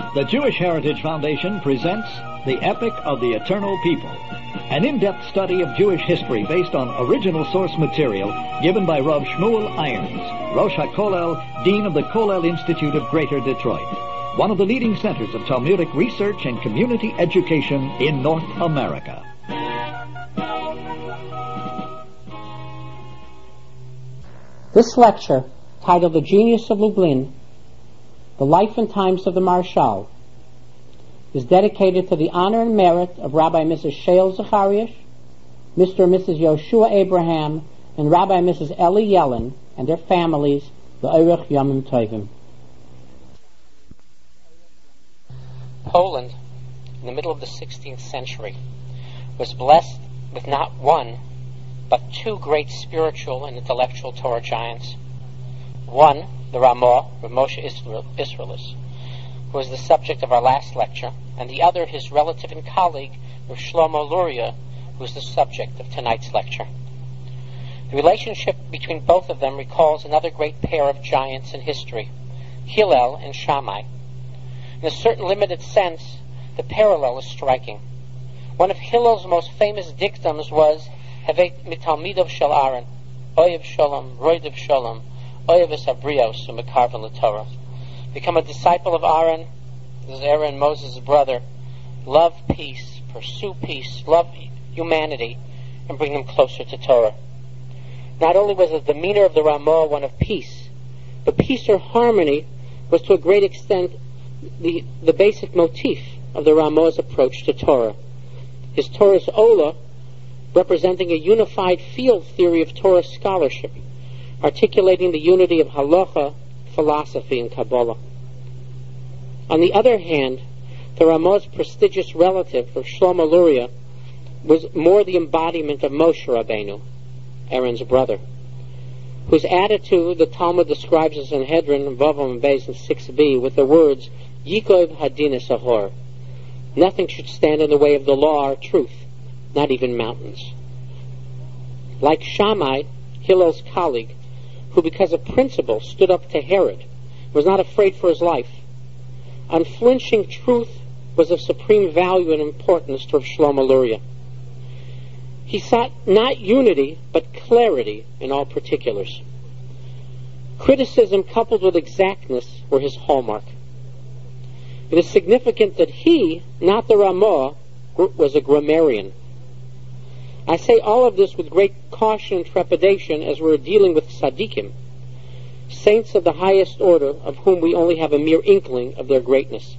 The Jewish Heritage Foundation presents The Epic of the Eternal People, an in-depth study of Jewish history based on original source material given by Rav Shmuel Irons, Rosh HaKollel, Dean of the Kollel Institute of Greater Detroit, one of the leading centers of Talmudic research and community education in North America. This lecture, titled The Genius of Lublin, The Life and Times of the Marshal, is dedicated to the honor and merit of Rabbi Mrs. Shael Zacharias, Mr. and Mrs. Yoshua Abraham, and Rabbi and Mrs. Eli Yellen and their families, the Eirech Yamim Tovim. Poland, in the middle of the 16th century, was blessed with not one, but two great spiritual and intellectual Torah giants. One, the Ramah, Rav Moshe Isserles, who was the subject of our last lecture, and the other, his relative and colleague, Rav Shlomo Luria, who is the subject of tonight's lecture. The relationship between both of them recalls another great pair of giants in history, Hillel and Shammai. In a certain limited sense, the parallel is striking. One of Hillel's most famous dictums was, Hevet mitalmidov shel Aaron, oyev shalom, roidev shalom, oyev es habrios, umekarven l'Torah. Become a disciple of Aaron, this is Aaron, Moses' brother. Love peace, pursue peace, love humanity, and bring them closer to Torah. Not only was the demeanor of the Ramah one of peace, but peace or harmony was to a great extent the basic motif of the Ramah's approach to Torah. His Torah's Ola, representing a unified field theory of Torah scholarship, articulating the unity of halacha, philosophy, and Kabbalah. On the other hand, the Ramah's prestigious relative, Rav Shlomo Luria, was more the embodiment of Moshe Rabbeinu, Aaron's brother, whose attitude the Talmud describes as Sanhedrin, Vavam and Beis in 6b, with the words, Yikov Hadin Sahor. Nothing should stand in the way of the law or truth, not even mountains. Like Shammai, Hillel's colleague, who because of principle stood up to Herod, was not afraid for his life. Unflinching truth was of supreme value and importance to Rav Shlomo Luria. He sought not unity, but clarity in all particulars. Criticism coupled with exactness were his hallmark. It is significant that he, not the Ramah, was a grammarian. I say all of this with great caution and trepidation as we're dealing with tzaddikim, saints of the highest order, of whom we only have a mere inkling of their greatness.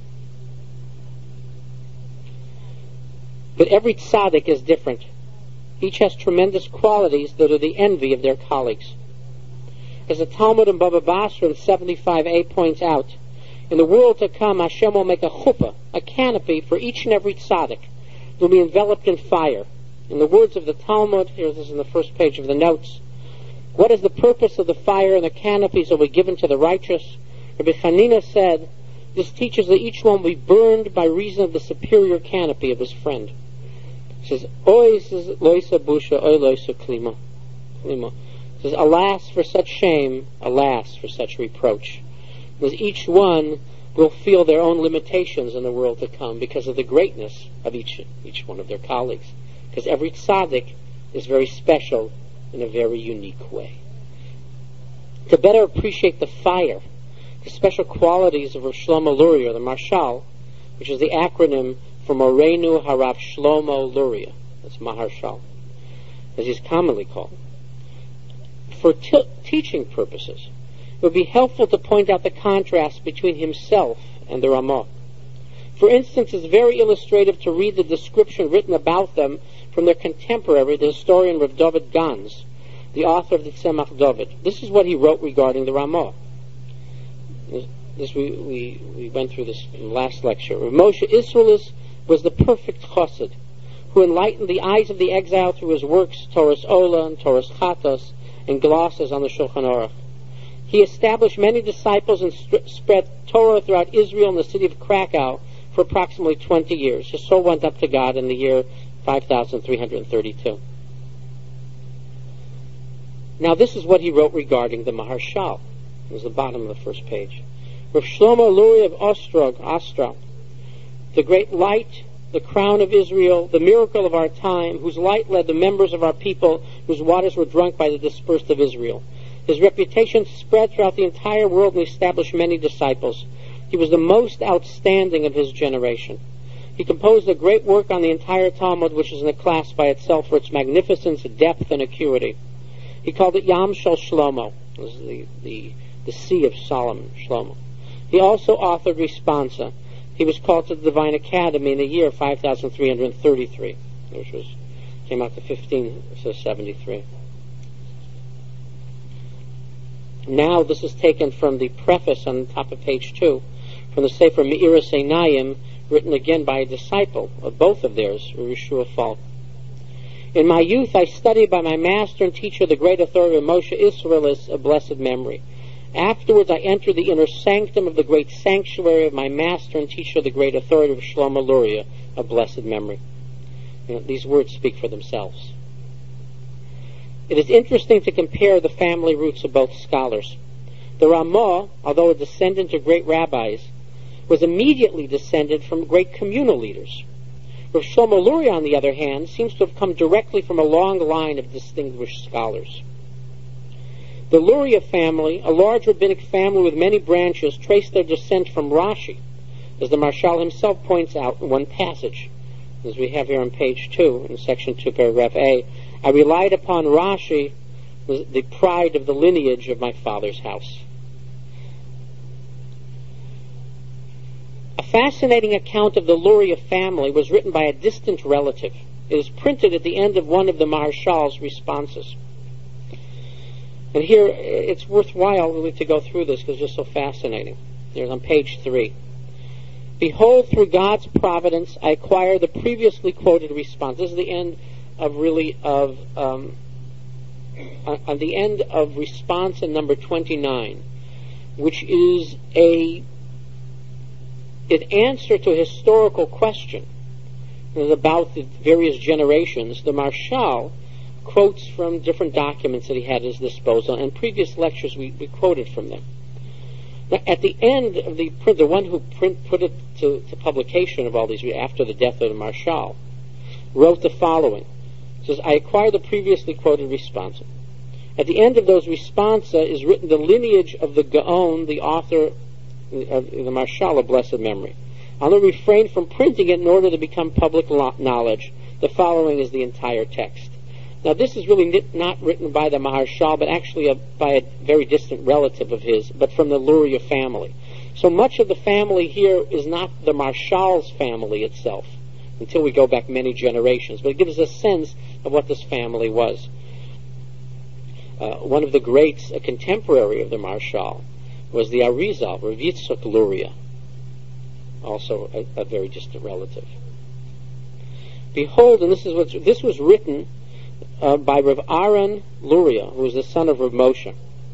But every tzaddik is different. Each has tremendous qualities that are the envy of their colleagues. As the Talmud in Baba Basra in 75a points out, in the world to come, Hashem will make a chuppah, a canopy for each and every tzaddik. It will be enveloped in fire. In the words of the Talmud, here this is in the first page of the notes, what is the purpose of the fire and the canopies that will be given to the righteous? Rabbi Hanina said, this teaches that each one will be burned by reason of the superior canopy of his friend. He says, Ois loisa busha, oi loisa klima. He says, alas for such shame, alas for such reproach. Because each one will feel their own limitations in the world to come because of the greatness of each one of their colleagues. Because every tzaddik is very special in a very unique way. To better appreciate the fire, the special qualities of Rav Shlomo Luria, the Marshal, which is the acronym for Morenu Harav Shlomo Luria, that's Maharshal, as he's commonly called. For teaching purposes, it would be helpful to point out the contrast between himself and the Ramah. For instance, it's very illustrative to read the description written about them from their contemporary, the historian Rav David Gans, the author of the Tzemach David. This is what he wrote regarding the Ramah. We went through this in the last lecture. Rav Moshe Isserles was the perfect chassid, who enlightened the eyes of the exile through his works, Torah's Ola and Torah's Chatos, and glosses on the Shulchan Aruch. He established many disciples and spread Torah throughout Israel and the city of Krakow for approximately 20 years. His soul went up to God in the year 5332. Now this is what he wrote regarding the Maharshal. It was the bottom of the first page. Rav Shlomo Luria of Ostra, the great light, the crown of Israel, the miracle of our time, whose light led the members of our people, whose waters were drunk by the dispersed of Israel. His reputation spread throughout the entire world and established many disciples. He was the most outstanding of his generation. He composed a great work on the entire Talmud, which is in a class by itself for its magnificence, depth, and acuity. He called it Yam Shel Shlomo. It was the Sea of Solomon, Shlomo. He also authored Responsa. He was called to the Divine Academy in the year 5333, which came out to 1573. Now this is taken from the preface on the top of page 2, from the Sefer Me'iras Einayim, written again by a disciple of both of theirs, Yeshua Falk. In my youth I studied by my master and teacher, the great authority of Moshe Isserles, of blessed memory. Afterwards I entered the inner sanctum of the great sanctuary of my master and teacher, the great authority of Shlomo Luria, of blessed memory. These words speak for themselves. It is interesting to compare the family roots of both scholars. The Ramah, although a descendant of great rabbis, was immediately descended from great communal leaders. Rav Shlomo Luria, on the other hand, seems to have come directly from a long line of distinguished scholars. The Luria family, a large rabbinic family with many branches, traced their descent from Rashi, as the Maharshal himself points out in one passage, as we have here on page 2, in section 2, paragraph A. I relied upon Rashi, the pride of the lineage of my father's house. A fascinating account of the Luria family was written by a distant relative. It is printed at the end of one of the Maharshal's responses. And here, it's worthwhile really to go through this because it's just so fascinating. There's on page 3. Behold, through God's providence, I acquire the previously quoted response. This is the end of on the end of response in number 29, which is an answer to a historical question about the various generations. The Maharshal quotes from different documents that he had at his disposal, and previous lectures we quoted from them. Now, at the end of the print, the one who put it to publication of all these after the death of the Maharshal, wrote the following. It says, I acquired the previously quoted responsa. At the end of those responsa is written the lineage of the Gaon, the author of the Maharshal of blessed memory. I'll not refrain from printing it in order to become public knowledge. The following is the entire text. Now, this is really not written by the Maharshal, but actually by a very distant relative of his, but from the Luria family. So much of the family here is not the Maharshal's family itself, until we go back many generations, but it gives us a sense of what this family was. One of the greats, a contemporary of the Maharshal, was the Arizal, Rav Yitzchak Luria, also a very distant relative. Behold, and this was written by Rav Aaron Luria, who was the son of Rav Moshe.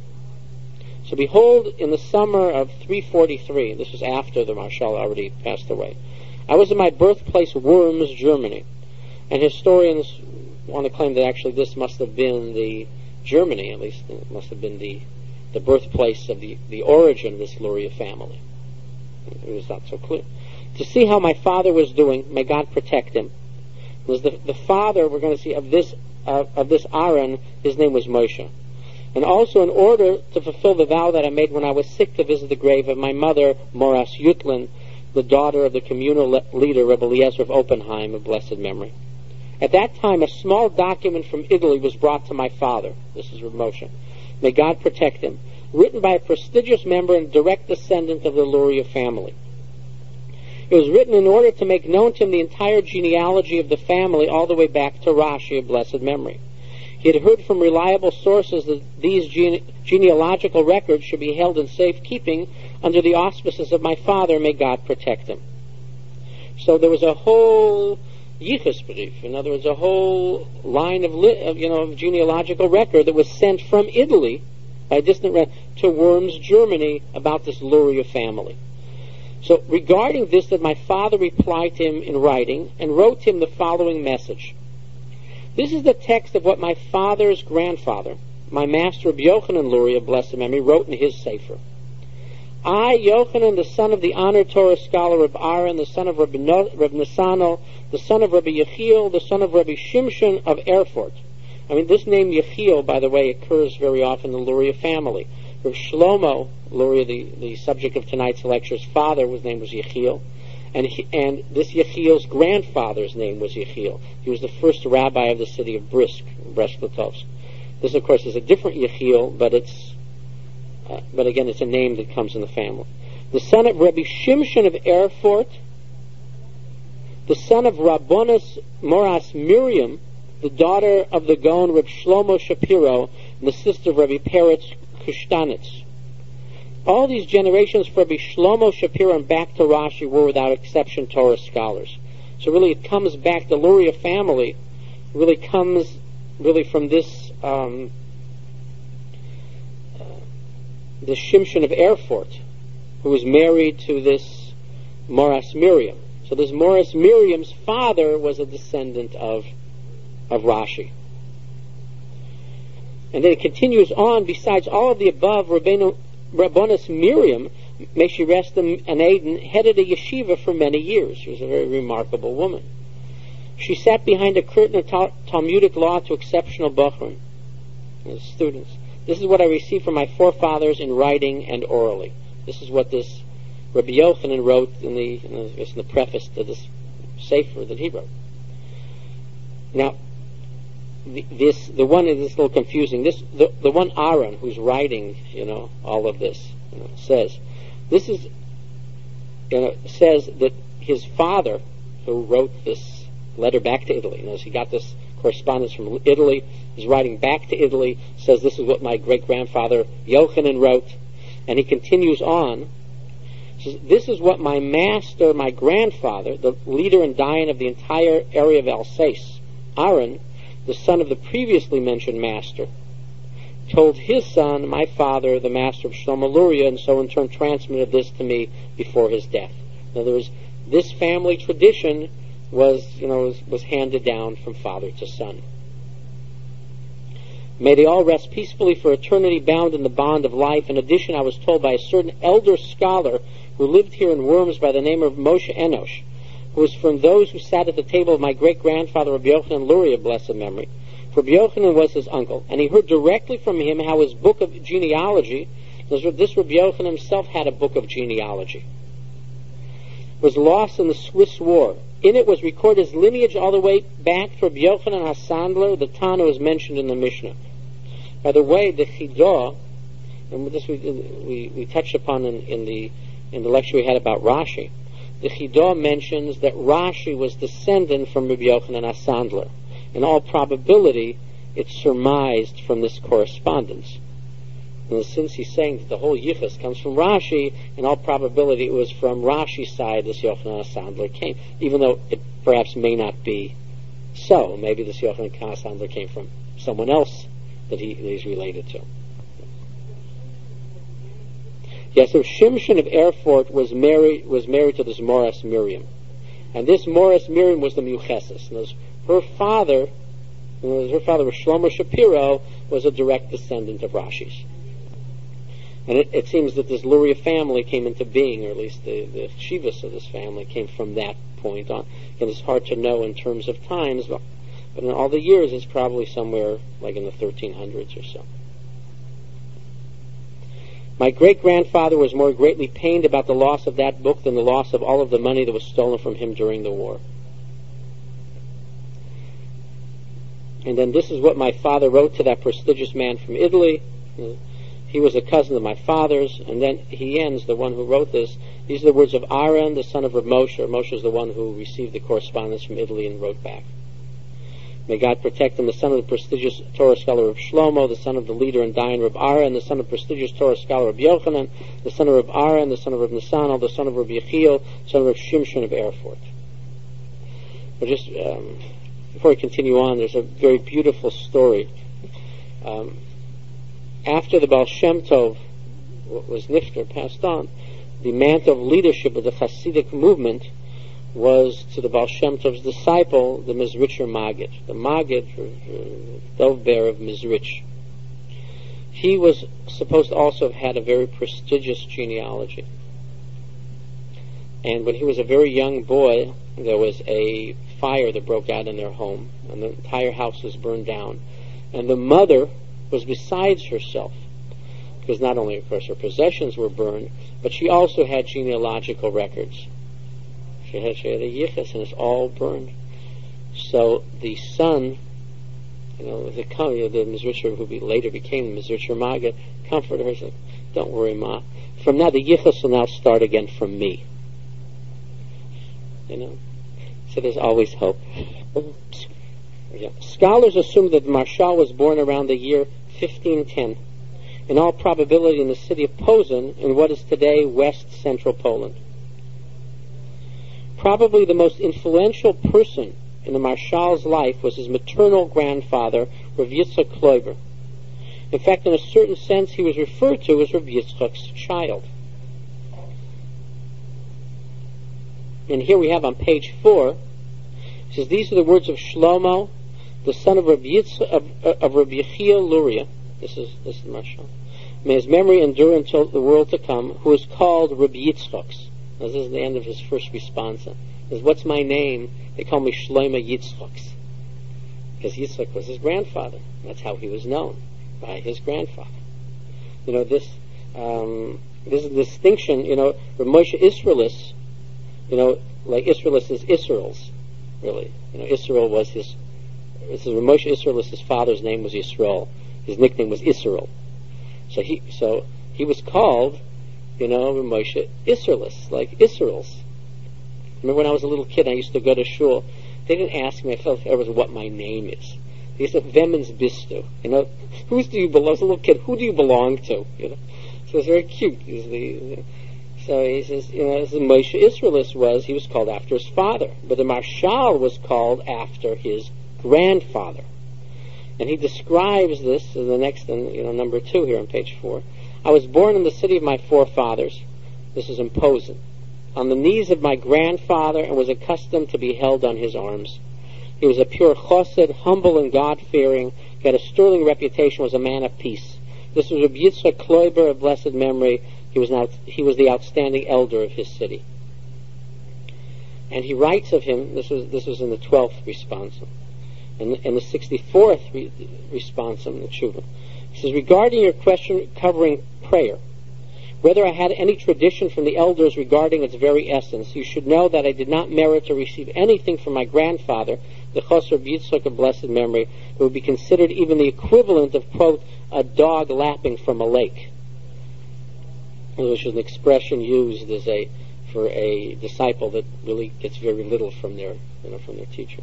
So behold, in the summer of 343, this was after the Maharshal already passed away, I was in my birthplace, Worms, Germany, and historians want to claim that actually this must have been the Germany, at least it must have been the birthplace of the origin of this Luria family. It was not so clear. To see how my father was doing, may God protect him. It was the father, we're going to see, of this Aaron, his name was Moshe. And also in order to fulfill the vow that I made when I was sick to visit the grave of my mother, Moras Yutlin, the daughter of the communal leader, Rebbe Eliezer of Oppenheim, of blessed memory. At that time, a small document from Italy was brought to my father. This is Rav Moshe. May God protect him. Written by a prestigious member and direct descendant of the Luria family. It was written in order to make known to him the entire genealogy of the family all the way back to Rashi of blessed memory. He had heard from reliable sources that these genealogical records should be held in safekeeping under the auspices of my father. May God protect him. So there was a whole Yichus brief, in other words, a whole line of genealogical record that was sent from Italy by a distant to Worms, Germany, about this Luria family. So regarding this, that my father replied to him in writing and wrote him the following message. This is the text of what my father's grandfather, my master Rabbi Yochanan Luria, blessed memory, wrote in his sefer. I, Yochanan, the son of the honored Torah scholar Reb Aaron, the son of Reb Nisanel, the son of Rabbi Yechiel, the son of Rabbi Shimshon of Erfurt. I mean, this name Yechiel, by the way, occurs very often in the Luria family. Reb Shlomo, Luria, the subject of tonight's lecture's father, his name was Yechiel. And this Yechiel's grandfather's name was Yechiel. He was the first rabbi of the city of Brest-Litovsk. This, of course, is a different Yechiel, but again, it's a name that comes in the family. The son of Rabbi Shimshon of Erfurt, the son of Rabbonis Moras Miriam, the daughter of the Gaon Reb Shlomo Shapiro, and the sister of Rabbi Peretz Kushtanitz. All these generations for Rabbi Shlomo Shapiro and back to Rashi were without exception Torah scholars. So really it comes back, the Luria family really comes from this the Shimshon of Erfurt, who was married to this Moras Miriam. So this Moras Miriam's father was a descendant of Rashi. And then it continues on, besides all of the above, Rabbonis Miriam, may she rest in Aden, headed a yeshiva for many years. She was a very remarkable woman. She sat behind a curtain of Talmudic law to exceptional Bochurim, students. This is what I received from my forefathers in writing and orally. This is what this Rabbi Yochanan wrote in the preface to this Sefer that he wrote. Now, the one is a little confusing. The one Aaron who's writing, all of this, says that his father, who wrote this letter back to Italy, he got this correspondence from Italy, is writing back to Italy, says this is what my great-grandfather Yochanan wrote, and he continues on. Says, this is what my master, my grandfather, the leader and dayan of the entire area of Alsace, Aaron, the son of the previously mentioned master, told his son, my father, the master of Shlomo Luria, and so in turn transmitted this to me before his death. In other words, this family tradition was handed down from father to son. May they all rest peacefully for eternity, bound in the bond of life. In addition, I was told by a certain elder scholar who lived here in Worms by the name of Moshe Enosh, who was from those who sat at the table of my great-grandfather Rabbi Yochanan Luria, blessed memory. For Rabbi Yochanan was his uncle, and he heard directly from him how his book of genealogy, this Rabbi Yochanan himself had a book of genealogy, was lost in the Swiss War. In it was recorded his lineage all the way back to Rabbi Yochanan HaSandler, the Tana was mentioned in the Mishnah. By the way, the Chidah, and this we touched upon in the lecture we had about Rashi, the Chidah mentions that Rashi was descendant from Rabbi Yochanan HaSandler. In all probability, it's surmised from this correspondence. And since he's saying that the whole Yichus comes from Rashi, in all probability it was from Rashi's side this Yochanan HaSandler came, even though it perhaps may not be so. Maybe this Yochanan HaSandler came from someone else that he's related to. Yes, so Shimshon of Erfurt was married to this Moras Miriam. And this Moras Miriam was the Mucheses. Her father was Shlomo Shapiro, was a direct descendant of Rashi's. And it seems that this Luria family came into being, or at least the Shivas of this family came from that point on. And it's hard to know in terms of times, but in all the years it's probably somewhere like in the 1300s or so. My great-grandfather was more greatly pained about the loss of that book than the loss of all of the money that was stolen from him during the war. And then this is what my father wrote to that prestigious man from Italy. He was a cousin of my father's, and then he ends, the one who wrote this, these are the words of Aaron, the son of Reb Moshe. Moshe is the one who received the correspondence from Italy and wrote back. May God protect him, the son of the prestigious Torah scholar of Shlomo, the son of the leader and dayan Reb Aaron, the son of prestigious Torah scholar of Yochanan, the son of Reb Aaron, the son of Reb Nisanel, the son of Reb Yechiel, son of Reb Shimshon of Erfurt. But just before we continue on, there's a very beautiful story. After the Baal Shem Tov was nifter, passed on, the mantle of leadership of the Hasidic movement was to the Baal Shem Tov's disciple, the Mizritcher Maggid. The Maggid, Dov Ber of Mizrich. He was supposed to also have had a very prestigious genealogy. And when he was a very young boy, there was a fire that broke out in their home, and the entire house was burned down. And the mother was besides herself, because not only, of course, her possessions were burned, but she also had genealogical records. She had a yichus, and it's all burned. So the son, the Mizritcher, who later became the Mizritcher Maggid, comforted her and said, "Don't worry, Ma. From now, the yichus will now start again from me." So there's always hope. Yeah. Scholars assume that the Marshal was born around the year 1510, in all probability in the city of Posen, in what is today West Central Poland. Probably the most influential person in the Marshal's life was his maternal grandfather, Rav Yitzchak Kloiber. In fact, in a certain sense, he was referred to as Rav Yitzchak's child. And here we have on page 4, it says, "These are the words of Shlomo, the son of Rav Yechiel Luria." This is Marshal. "May his memory endure until the world to come, who is called Rabbi Yitzchaks." This is the end of his first response. He says, "What's my name?" They call me Shlomo Yitzchaks, because Yitzchak was his grandfather. That's how he was known, by his grandfather. This is a distinction. Rav Moshe Israelis, like Israelis is Israel's, really. Israel was his. This is Rav Moshe Israelis. His father's name was Yisrael. His nickname was Israel. So he was called, Rav Moshe Israelis, like Israel's. Remember when I was a little kid, I used to go to shul. They didn't ask me, I felt ever what my name is. They said, "Vemens bistu." Who do you belong? As a little kid, who do you belong to? So it's very cute. So he says, as Moshe Israelis he was called after his father, but the Marshal was called after his grandfather. And he describes this in the next, number 2 here on page 4. "I was born in the city of my forefathers." This is in Posen. "On the knees of my grandfather, and was accustomed to be held on his arms. He was a pure chassid, humble and God-fearing, he had a sterling reputation, was a man of peace. This was Rabbi Yitzchak Kloiber of blessed memory. He was the outstanding elder of his city." And he writes of him, this was in the 12th responsum, and in the 64th responsum, the tshuva. He says, "Regarding your question covering prayer, whether I had any tradition from the elders regarding its very essence, you should know that I did not merit to receive anything from my grandfather, the Chosr Yitzchak of blessed memory, that would be considered even the equivalent of, quote, a dog lapping from a lake," which is an expression used for a disciple that really gets very little from their teacher.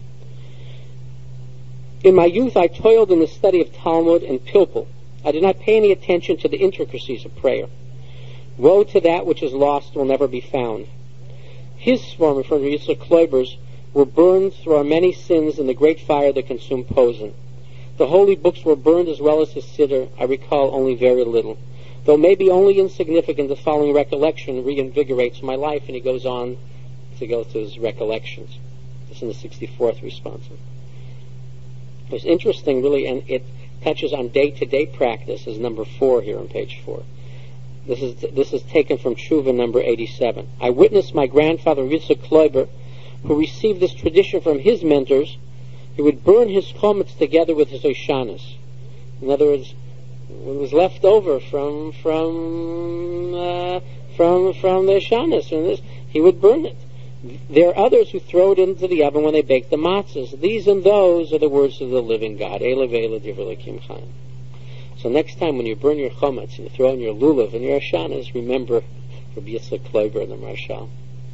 "In my youth, I toiled in the study of Talmud and Pilpul. I did not pay any attention to the intricacies of prayer. Woe to that which is lost will never be found. His form, referring to Yitzchak Kloiber's, were burned through our many sins in the great fire that consumed Posen. The holy books were burned as well as his siddur. I recall only very little. Though maybe only insignificant, the following recollection reinvigorates my life," and he goes on to go through his recollections. This is in the 64th response. It's interesting, really, and it touches on day-to-day practice, as number 4 here on page 4. This is taken from Tshuva number 87. "I witnessed my grandfather Yitzchak Kloiber, who received this tradition from his mentors. He would burn his chometz together with his oshanas." In other words, what was left over from the oshanas, he would burn it. "There are others who throw it into the oven when they bake the matzahs. These and those are the words of the living God. Eila ve'eila divrei Elokim chaim." So next time when you burn your chometz and you throw in your lulav and your oshanas, remember Rabbi Yitzchak Kloiber and the Marshal.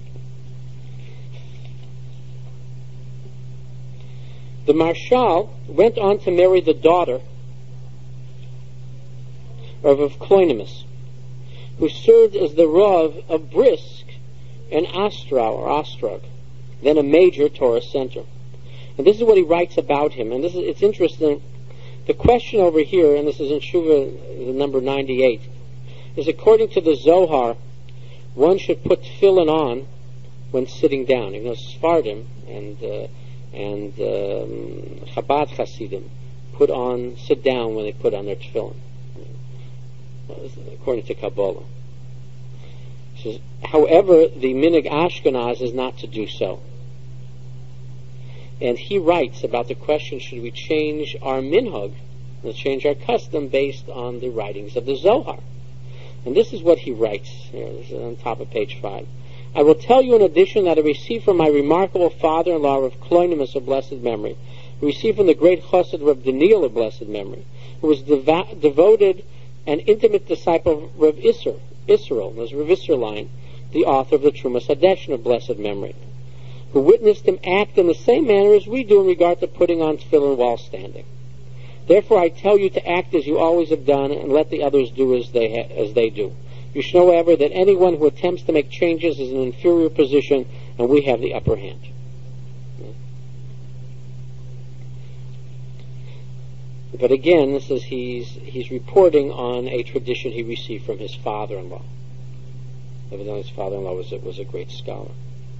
The Marshal went on to marry the daughter of Kloinimus, who served as the Rav of Brisk and Ostrog, then a major Torah center. And this is what he writes about him. And it's interesting. The question over here, and this is in Shuvah number 98, is according to the Zohar, one should put tefillin on when sitting down. Sfardim and Chabad Hasidim sit down when they put on their tefillin. according to Kabbalah. He says, however, the Minig Ashkenaz is not to do so. And he writes about the question, should we change our minhag, let's change our custom based on the writings of the Zohar? And this is what he writes here. This is on top of page 5. I will tell you in addition that I received from my remarkable father-in-law, Rav Kloinimus of blessed memory, received from the great chassid Rav Daniel of blessed memory, who was devoted and intimate disciple of Rav Israel, there's Rav Isserlein, the author of the Trumas Hadeshin of blessed memory, who witnessed him act in the same manner as we do in regard to putting on tefillin while standing. Therefore I tell you to act as you always have done, and let the others do as they do. You should know, however, that anyone who attempts to make changes is in an inferior position, and we have the upper hand. But again, this is he's reporting on a tradition he received from his father-in-law. Evidently his father-in-law was a great scholar.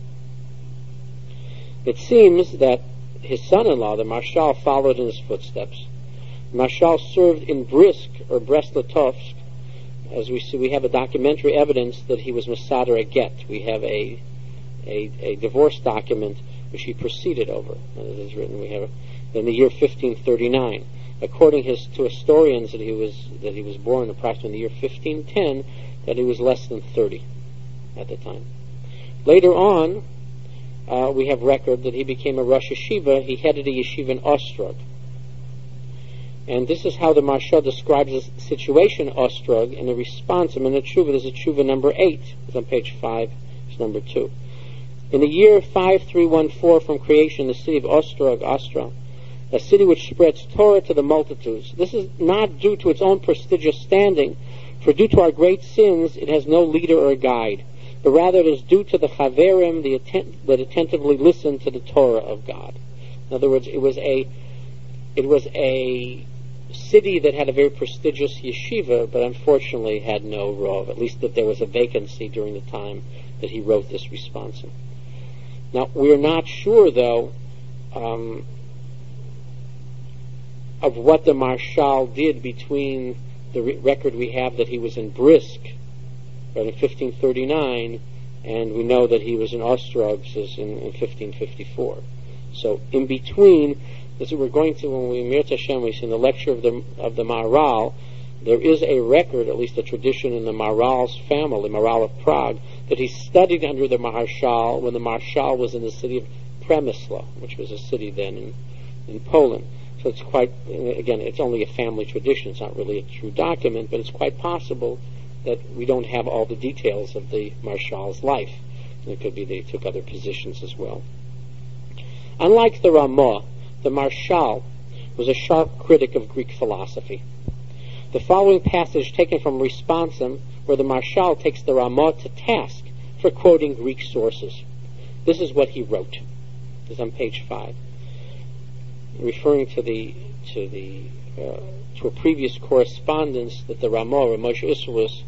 It seems that his son-in-law, the Marshal, followed in his footsteps. Marshal served in Brisk, or Brest-Litovsk. As we see, we have a documentary evidence that he was Masader a get. We have a divorce document which he proceeded over. It is written, we have in the year 1539. According to historians, that he was born approximately in the year 1510, that he was less than 30 at the time. Later on, we have record that he became a Rosh Yeshiva. He headed a yeshiva in Ostrog. And this is how the Maharsha describes the situation in Ostrog in the response. In the tshuva, there's a tshuva number 8. It's on page 5. It's number 2. In the year 5314 from creation, the city of Ostrog, a city which spreads Torah to the multitudes. This is not due to its own prestigious standing, for due to our great sins, it has no leader or guide, but rather it is due to the chaverim that attentively listen to the Torah of God. In other words, it was a city that had a very prestigious yeshiva, but unfortunately had no rov, at least that there was a vacancy during the time that he wrote this response. Now, we're not sure, though, of what the Marshal did between the record we have that he was in Brisk in 1539, and we know that he was in Ostrogs in 1554. So, in between, this is we're going to, when we Mir Hashem, we see in the lecture of the Maharal, there is a record, at least a tradition in the Maharal's family, Maharal of Prague, that he studied under the Marshal when the Marshal was in the city of Przemysl, which was a city then in Poland. So it's quite, again, it's only a family tradition. It's not really a true document, but it's quite possible that we don't have all the details of the Marshal's life. And it could be they took other positions as well. Unlike the Ramah, the Marshal was a sharp critic of Greek philosophy. The following passage taken from Responsum, where the Marshal takes the Ramah to task for quoting Greek sources. This is what he wrote. This is on page 5. Referring to a previous correspondence that the Ramah, Moshe Isserles,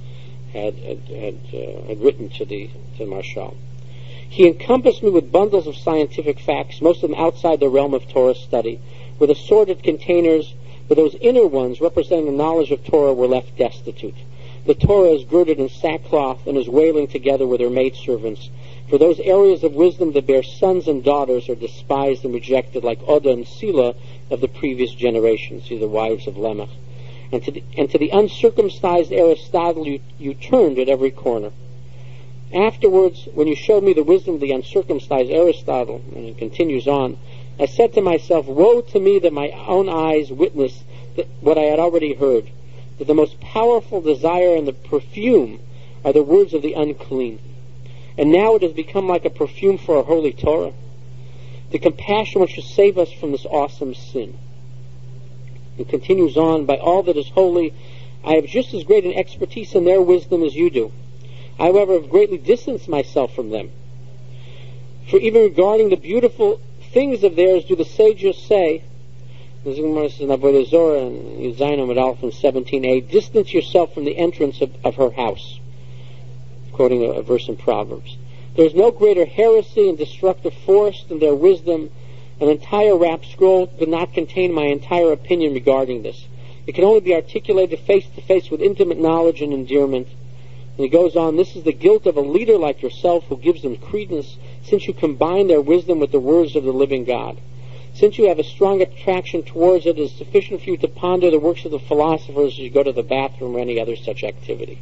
had written to the Marshal. He encompassed me with bundles of scientific facts, most of them outside the realm of Torah study, with assorted containers, but those inner ones representing the knowledge of Torah were left destitute. The Torah is girded in sackcloth and is wailing together with her maidservants. For those areas of wisdom that bear sons and daughters are despised and rejected, like Oda and Sila of the previous generations, the wives of Lemech. And to the uncircumcised Aristotle you turned at every corner. Afterwards, when you showed me the wisdom of the uncircumcised Aristotle, and it continues on, I said to myself, woe to me that my own eyes witnessed what I had already heard, that the most powerful desire and the perfume are the words of the unclean. And now it has become like a perfume for a holy Torah. The compassion which should save us from this awesome sin. It continues on, by all that is holy, I have just as great an expertise in their wisdom as you do. I, however, have greatly distanced myself from them. For even regarding the beautiful things of theirs do the sages say, this is in Avodah Zorah and Yuzayin Amud Aleph in 17a, distance yourself from the entrance of her house. Quoting a verse in Proverbs. There is no greater heresy and destructive force than their wisdom. An entire rap scroll could not contain my entire opinion regarding this. It can only be articulated face to face with intimate knowledge and endearment. And he goes on, this is the guilt of a leader like yourself who gives them credence, since you combine their wisdom with the words of the living God. Since you have a strong attraction towards it, it is sufficient for you to ponder the works of the philosophers as you go to the bathroom or any other such activity.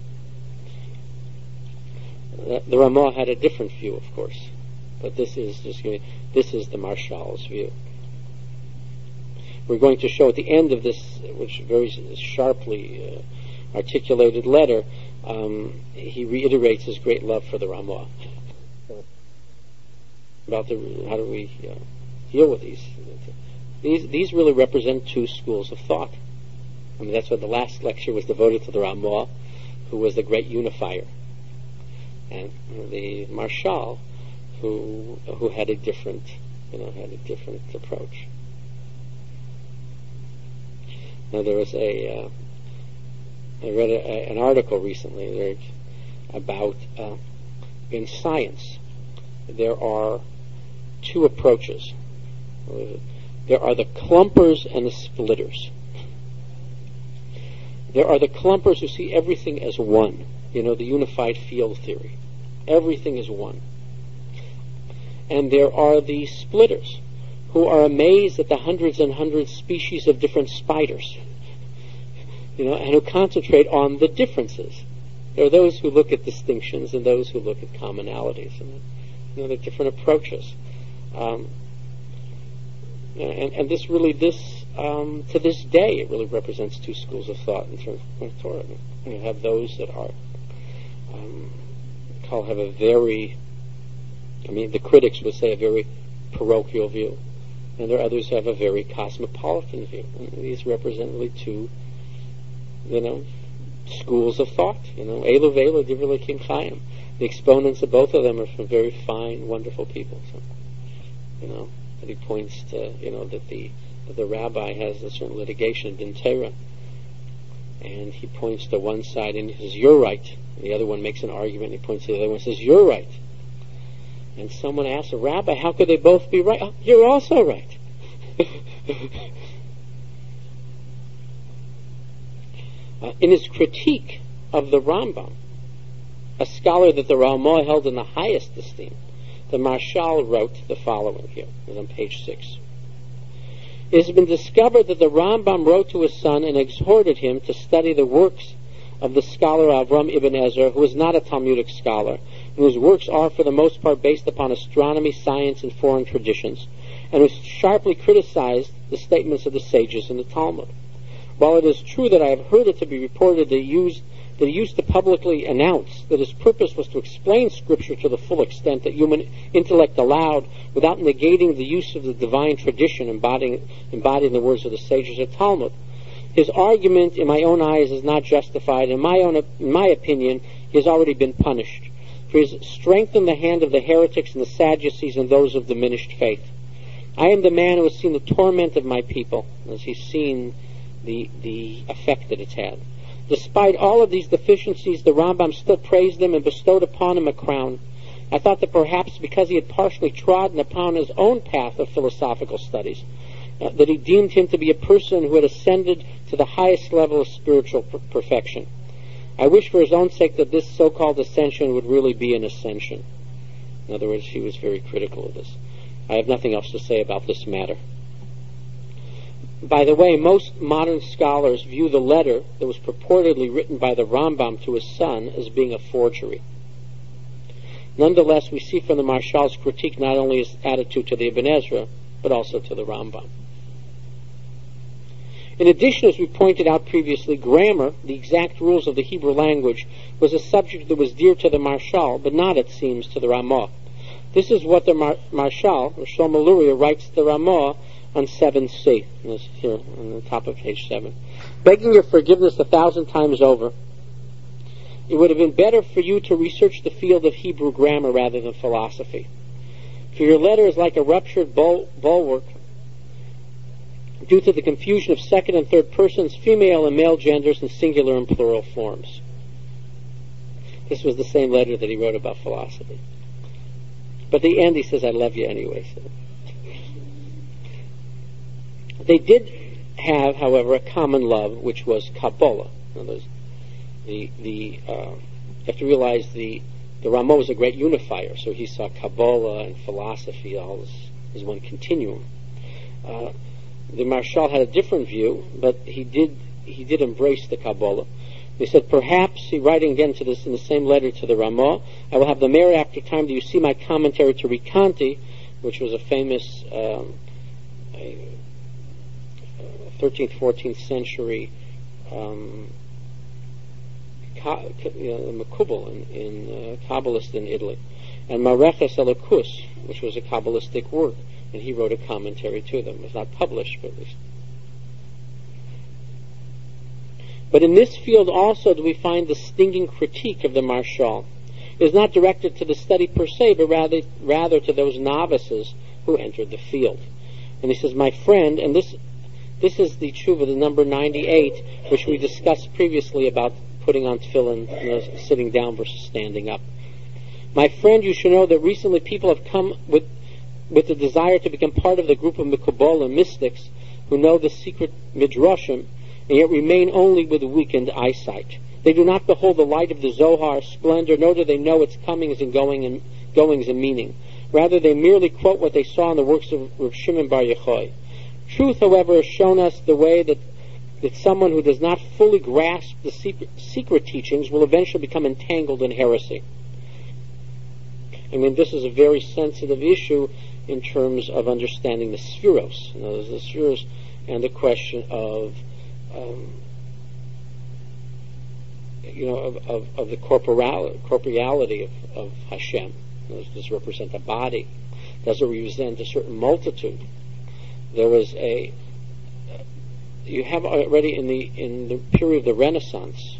The Ramah had a different view, of course, but this is the Marshal's view. We're going to show at the end of this, which very sharply articulated letter, he reiterates his great love for the Ramah. About how do we deal with these? These really represent two schools of thought. I mean, that's why the last lecture was devoted to the Ramah, who was the great unifier, and the Marshal, who had a different approach. Now there was I read an article recently about in science there are two approaches. There are the clumpers and the splitters. There are the clumpers who see everything as one, the unified field theory. Everything is one. And there are the splitters who are amazed at the hundreds and hundreds species of different spiders, and who concentrate on the differences. There are those who look at distinctions and those who look at commonalities, and there are different approaches. And this to this day, it really represents two schools of thought in terms of Torah. You have those that are have a very, the critics would say a very parochial view, and there are others who have a very cosmopolitan view. And these represent really two, schools of thought. Elu Velu, Divrei Elokim Chaim. The exponents of both of them are from very fine, wonderful people. So, that he points to, that the rabbi has a certain litigation in Torah, and he points to one side and he says, "You're right." And the other one makes an argument, and he points to the other one and says, "You're right." And someone asks a rabbi, "How could they both be right?" "Oh, you're also right." In his critique of the Rambam, a scholar that the Ramah held in the highest esteem, the Marshal wrote the following here. It's on page 6. It has been discovered that the Rambam wrote to his son and exhorted him to study the works of the scholar Avram Ibn Ezra, who is not a Talmudic scholar, and whose works are for the most part based upon astronomy, science, and foreign traditions, and who sharply criticized the statements of the sages in the Talmud. While it is true that I have heard it to be reported that he used to publicly announce that his purpose was to explain Scripture to the full extent that human intellect allowed, without negating the use of the divine tradition embodying the words of the sages of Talmud, his argument, in my own eyes, is not justified. In my opinion, he has already been punished, for he has strengthened the hand of the heretics and the Sadducees and those of diminished faith. I am the man who has seen the torment of my people, as he's seen the effect that it's had. Despite all of these deficiencies, the Rambam still praised him and bestowed upon him a crown. I thought that perhaps because he had partially trodden upon his own path of philosophical studies, that he deemed him to be a person who had ascended to the highest level of spiritual perfection. I wish for his own sake that this so-called ascension would really be an ascension. In other words, he was very critical of this. I have nothing else to say about this matter. By the way, most modern scholars view the letter that was purportedly written by the Rambam to his son as being a forgery. Nonetheless, we see from the Marshal's critique not only his attitude to the Ibn Ezra, but also to the Rambam. In addition, as we pointed out previously, grammar, the exact rules of the Hebrew language, was a subject that was dear to the Marshal, but not, it seems, to the Ramah. This is what the Marshal, or Shlomo Luria, writes to the Ramah on 7c, this here on the top of page 7. Begging your forgiveness 1,000 times over, it would have been better for you to research the field of Hebrew grammar rather than philosophy. For your letter is like a ruptured bulwark due to the confusion of second and third persons, female and male genders, and singular and plural forms. This was the same letter that he wrote about philosophy. But at the end he says, "I love you anyway." So. They did have, however, a common love, which was Kabbalah. In other words, you have to realize the Ramah was a great unifier, so he saw Kabbalah and philosophy all as one continuum. The Marshal had a different view, but he did embrace the Kabbalah. He said, perhaps, writing again to this in the same letter to the Ramah, I will have the merit after time. Do you see my commentary to Rikanti, which was a famous 13th, 14th century Makubal in Kabbalist in Italy, and Mareches Elokus, which was a Kabbalistic work, and he wrote a commentary to them. It was not published, but at least. But in this field also do we find the stinging critique of the Marshal. It is not directed to the study per se, but rather to those novices who entered the field. And he says, my friend, and this is the tshuva, the number 98, which we discussed previously about putting on tefillin, sitting down versus standing up. My friend, you should know that recently people have come with the desire to become part of the group of Mekubalim mystics who know the secret midrashim, and yet remain only with weakened eyesight. They do not behold the light of the Zohar splendor, nor do they know its comings and goings and meaning. Rather, they merely quote what they saw in the works of Rav Shimon Bar Yochai. Truth, however, has shown us the way that someone who does not fully grasp the secret teachings will eventually become entangled in heresy. I mean, this is a very sensitive issue in terms of understanding the spheros. In other words, the spheros and the question of the corporeality of Hashem. Does this represent a body? Does it represent a certain multitude? There was you have already in the period of the Renaissance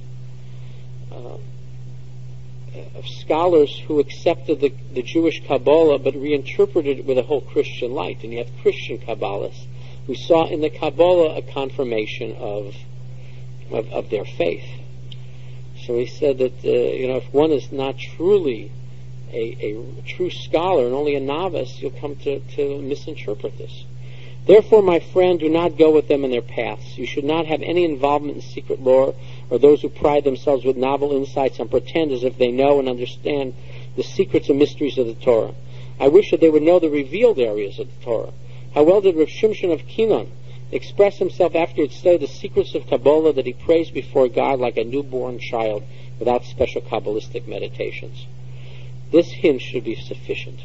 of scholars who accepted the Jewish Kabbalah but reinterpreted it with a whole Christian light, and you have Christian Kabbalists who saw in the Kabbalah a confirmation of their faith. So he said that if one is not truly a true scholar and only a novice, you'll come to misinterpret this. Therefore, my friend, do not go with them in their paths. You should not have any involvement in secret lore or those who pride themselves with novel insights and pretend as if they know and understand the secrets and mysteries of the Torah. I wish that they would know the revealed areas of the Torah. How well did Rav Shimshon of Kinon express himself after he had studied the secrets of Kabbalah, that he prays before God like a newborn child without special Kabbalistic meditations. This hint should be sufficient.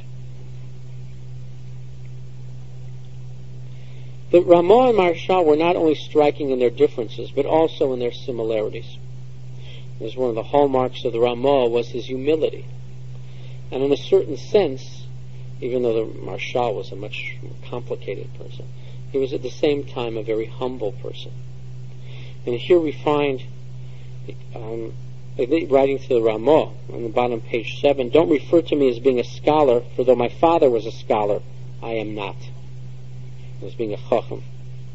The Ramah and Marshal were not only striking in their differences, but also in their similarities. As one of the hallmarks of the Ramah was his humility. And in a certain sense, even though the Marshal was a much more complicated person, he was at the same time a very humble person. And here we find, writing to the Ramah, on the bottom page 7, don't refer to me as being a scholar, for though my father was a scholar, I am not. As being a chacham.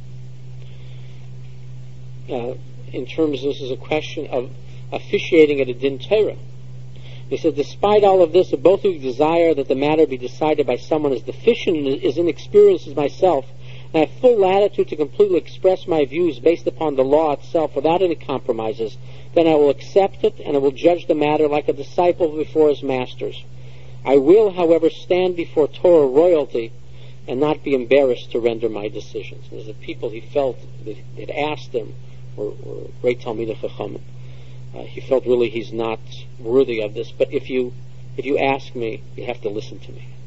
In terms, this is a question of officiating at a din Torah. He said, despite all of this, both who desire that the matter be decided by someone as deficient and as inexperienced as myself, and I have full latitude to completely express my views based upon the law itself without any compromises, then I will accept it and I will judge the matter like a disciple before his masters. I will, however, stand before Torah royalty and not be embarrassed to render my decisions. As the people he felt that had asked him were great Talmidei Chachamim. He felt really he's not worthy of this, but if you ask me, you have to listen to me.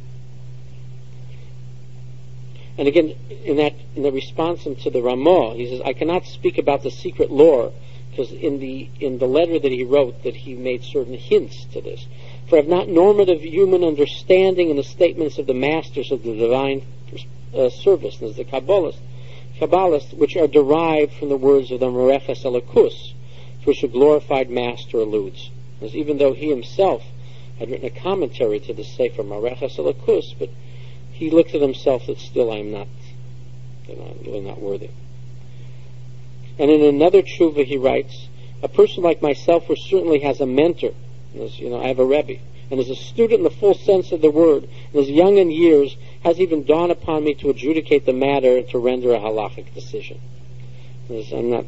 And again, in the response to the Ramah, he says, I cannot speak about the secret lore, because in the letter that he wrote, that he made certain hints to this. For I have not normative human understanding in the statements of the masters of the divine service, as the Kabbalists, which are derived from the words of the Mareches Elokus, to which a glorified master alludes. As even though he himself had written a commentary to the Sefer Mareches Elokus, but he looked at himself that still I'm really not worthy. And in another tshuva he writes, a person like myself who certainly has a mentor, as I have a Rebbe, and is a student in the full sense of the word, and is young in years, has even dawned upon me to adjudicate the matter and to render a halachic decision. I'm not.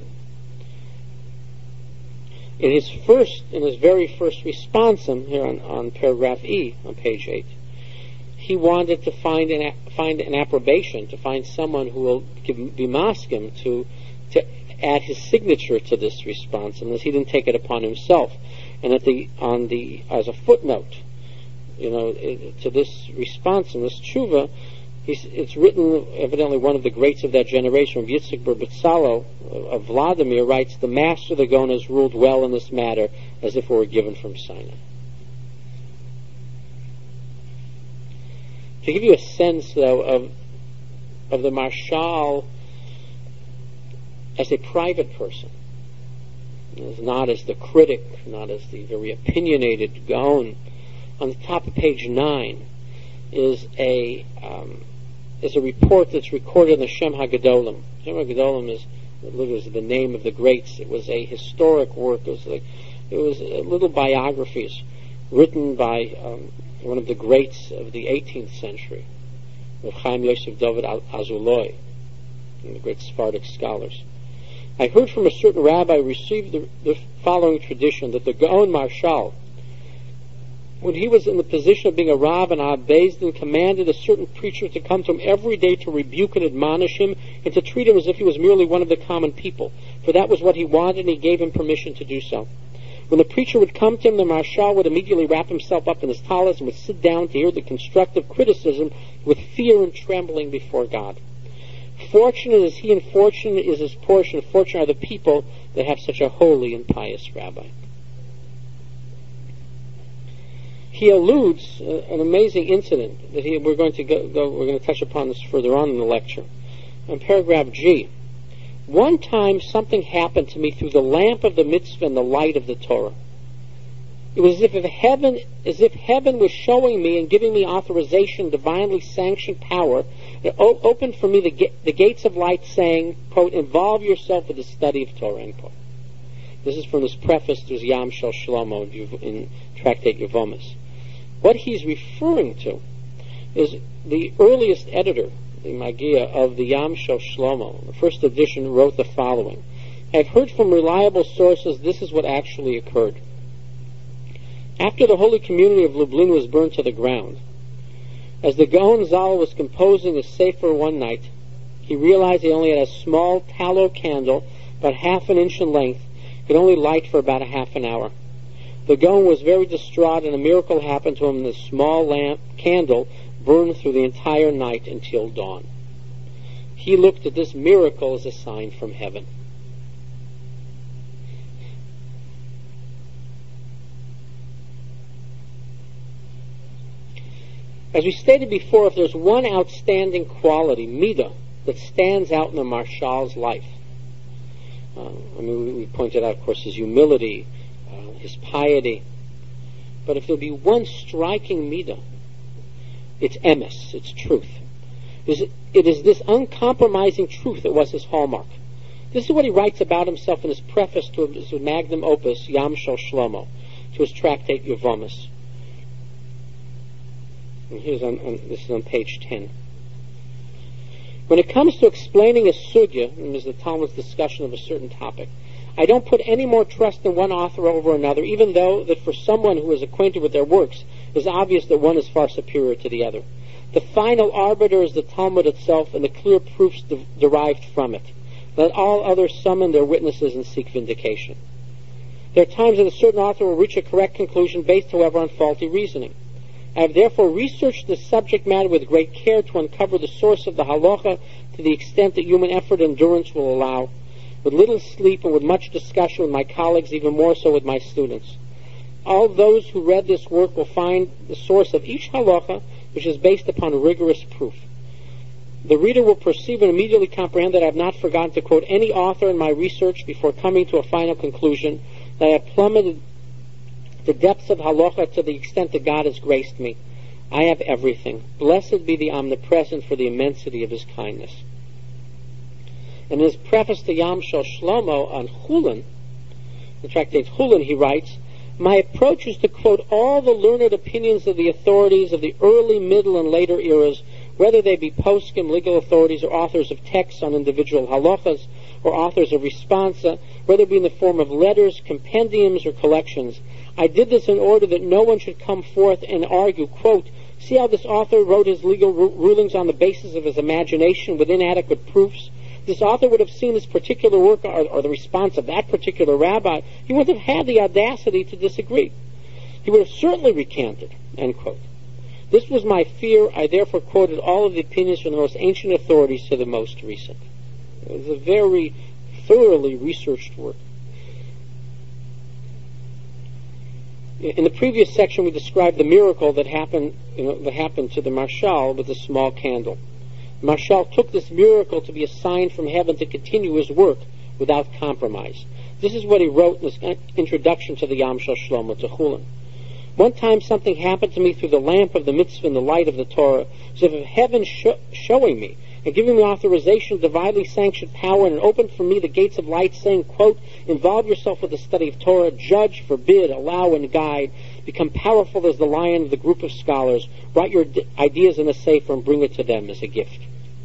In his very first response here on paragraph E on page 8, he wanted to find an approbation, to find someone who will be maskim to add his signature to this response, unless he didn't take it upon himself. And as a footnote, to this response and this tshuva, it's written, evidently one of the greats of that generation, Yitzhak bar Betzalel of Vladimir, writes, "The master of the Gaon has ruled well in this matter, as if it were given from Sinai." To give you a sense, though, of the Marshal as a private person, not as the critic, not as the very opinionated Gaon, on the top of page 9 is a report that's recorded in the Shem HaGedolim. Shem HaGedolim is the name of the greats. It was a historic work. It was little biographies written by one of the greats of the 18th century, Chaim Yosef David Azuloi, one of the great Sephardic scholars. I heard from a certain rabbi received the following tradition, that the Gaon Marshal, when he was in the position of being a Rav and a Beis Din, commanded a certain preacher to come to him every day to rebuke and admonish him, and to treat him as if he was merely one of the common people, for that was what he wanted, and he gave him permission to do so. When the preacher would come to him, the Marshal would immediately wrap himself up in his talis and would sit down to hear the constructive criticism with fear and trembling before God. Fortunate is he, and fortunate is his portion. Fortunate are the people that have such a holy and pious rabbi. He alludes an amazing incident that we're going to touch upon this further on in the lecture. In paragraph G, one time something happened to me through the lamp of the mitzvah and the light of the Torah. It was as if heaven was showing me and giving me authorization, divinely sanctioned power. It opened for me the gates of light, saying, quote, "Involve yourself with the study of Torah," end quote. This is from his preface to his Yam Shel Shlomo in Tractate Yevomis. What he's referring to is the earliest editor, the Magia of the Yam Shel Shlomo, the first edition, wrote the following: "I've heard from reliable sources this is what actually occurred. After the holy community of Lublin was burned to the ground, as the Gaon Zal was composing a sefer one night, he realized he only had a small tallow candle, about half an inch in length, could only light for about a half an hour. The Gaon was very distraught, and a miracle happened to him. The small candle burned through the entire night until dawn. He looked at this miracle as a sign from heaven." As we stated before, if there's one outstanding quality, midah, that stands out in the Marshal's life, we pointed out, of course, his humility, his piety, but if there'll be one striking midah, it's emes, it's truth. It is this uncompromising truth that was his hallmark. This is what he writes about himself in his preface to his magnum opus, Yam Shel Shlomo, to his tractate Yevomis. And this is on page 10. When it comes to explaining a sugya, and there's the Talmud's discussion of a certain topic, I don't put any more trust in one author over another, even though that for someone who is acquainted with their works, it is obvious that one is far superior to the other. The final arbiter is the Talmud itself and the clear proofs derived from it. Let all others summon their witnesses and seek vindication. There are times that a certain author will reach a correct conclusion based, however, on faulty reasoning. I have therefore researched the subject matter with great care to uncover the source of the halacha to the extent that human effort and endurance will allow, with little sleep and with much discussion with my colleagues, even more so with my students. All those who read this work will find the source of each halacha, which is based upon rigorous proof. The reader will perceive and immediately comprehend that I have not forgotten to quote any author in my research before coming to a final conclusion, that I have plummeted the depths of halacha to the extent that God has graced me. I have everything. Blessed be the Omnipresent for the immensity of his kindness." In his preface to Yam Shel Shlomo on Chulin, the tractate Chulin, he writes, "My approach is to quote all the learned opinions of the authorities of the early, middle, and later eras whether they be poskim, legal authorities, or authors of texts on individual halachas, or authors of responsa, whether it be in the form of letters, compendiums, or collections. I did this in order that no one should come forth and argue, quote, see how this author wrote his legal rulings on the basis of his imagination with inadequate proofs? This author would have seen this particular work or the response of that particular rabbi. He wouldn't have had the audacity to disagree. He would have certainly recanted, end quote. This was my fear. I therefore quoted all of the opinions from the most ancient authorities to the most recent. It was a very thoroughly researched work. In the previous section, we described the miracle that happened to the Marshal with the small candle. Marshal took this miracle to be a sign from heaven to continue his work without compromise. This is what he wrote in his introduction to the Yam Shel Shlomo, to Chulin. One time something happened to me through the lamp of the mitzvah and the light of the Torah, as if heaven showing me and giving me authorization, divinely sanctioned power, and opened for me the gates of light, saying, quote, involve yourself with the study of Torah, judge, forbid, allow, and guide, become powerful as the lion of the group of scholars, write your ideas in a sefer and bring it to them as a gift.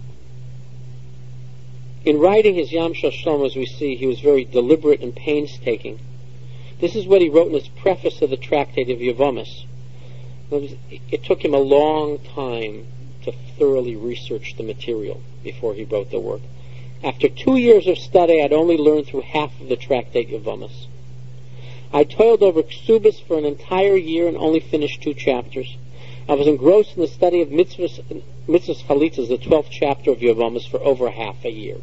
In writing his Yam Shel Shlomo, as we see, he was very deliberate and painstaking. This is what he wrote in his preface to the tractate of Yevomis. It took him a long time to thoroughly research the material before he wrote the work. After 2 years of study, I'd only learned through half of the tractate Yevomis. I toiled over Ksubis for an entire year and only finished 2 chapters. I was engrossed in the study of Mitzvahs Chalitzas, the 12th chapter of Yevomis, for over half a year.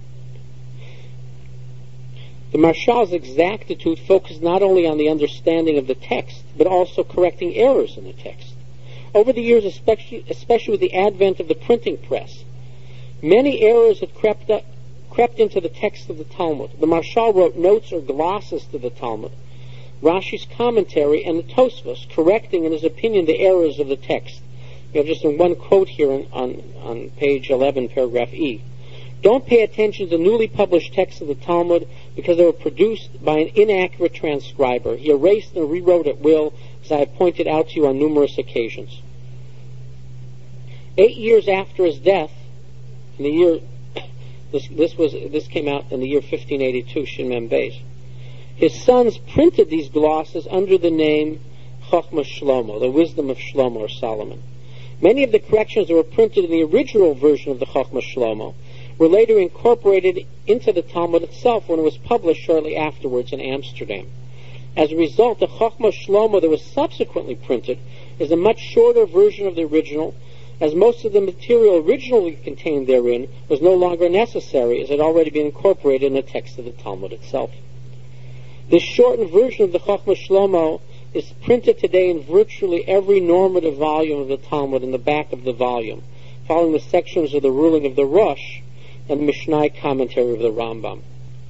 The Marshal's exactitude focused not only on the understanding of the text, but also correcting errors in the text. Over the years, especially with the advent of the printing press, many errors had crept into the text of the Talmud. The Marshal wrote notes or glosses to the Talmud, Rashi's commentary, and the Tosfos, correcting, in his opinion, the errors of the text. You have just in one quote here on page 11, paragraph E. Don't pay attention to newly published texts of the Talmud because they were produced by an inaccurate transcriber. He erased and rewrote at will, as I have pointed out to you on numerous occasions. 8 years after his death, in the year this came out in the year 1582, Shin Mem Beis, his sons printed these glosses under the name Chochmah Shlomo, the wisdom of Shlomo or Solomon. Many of the corrections that were printed in the original version of the Chochmah Shlomo were later incorporated into the Talmud itself when it was published shortly afterwards in Amsterdam. As a result, the Chochmah Shlomo that was subsequently printed is a much shorter version of the original, as most of the material originally contained therein was no longer necessary, as it had already been incorporated in the text of the Talmud itself. This shortened version of the Chochmah Shlomo is printed today in virtually every normative volume of the Talmud in the back of the volume, following the sections of the ruling of the Rosh and the Mishnai commentary of the Rambam.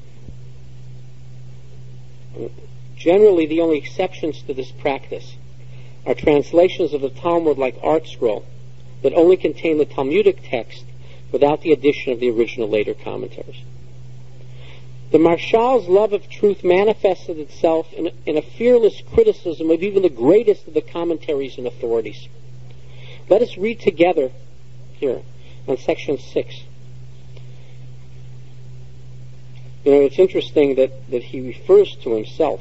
Generally, the only exceptions to this practice are translations of the Talmud like Art Scroll that only contain the Talmudic text without the addition of the original later commentaries. The Marshal's love of truth manifested itself in a fearless criticism of even the greatest of the commentaries and authorities. Let us read together here on section 6. It's interesting that he refers to himself.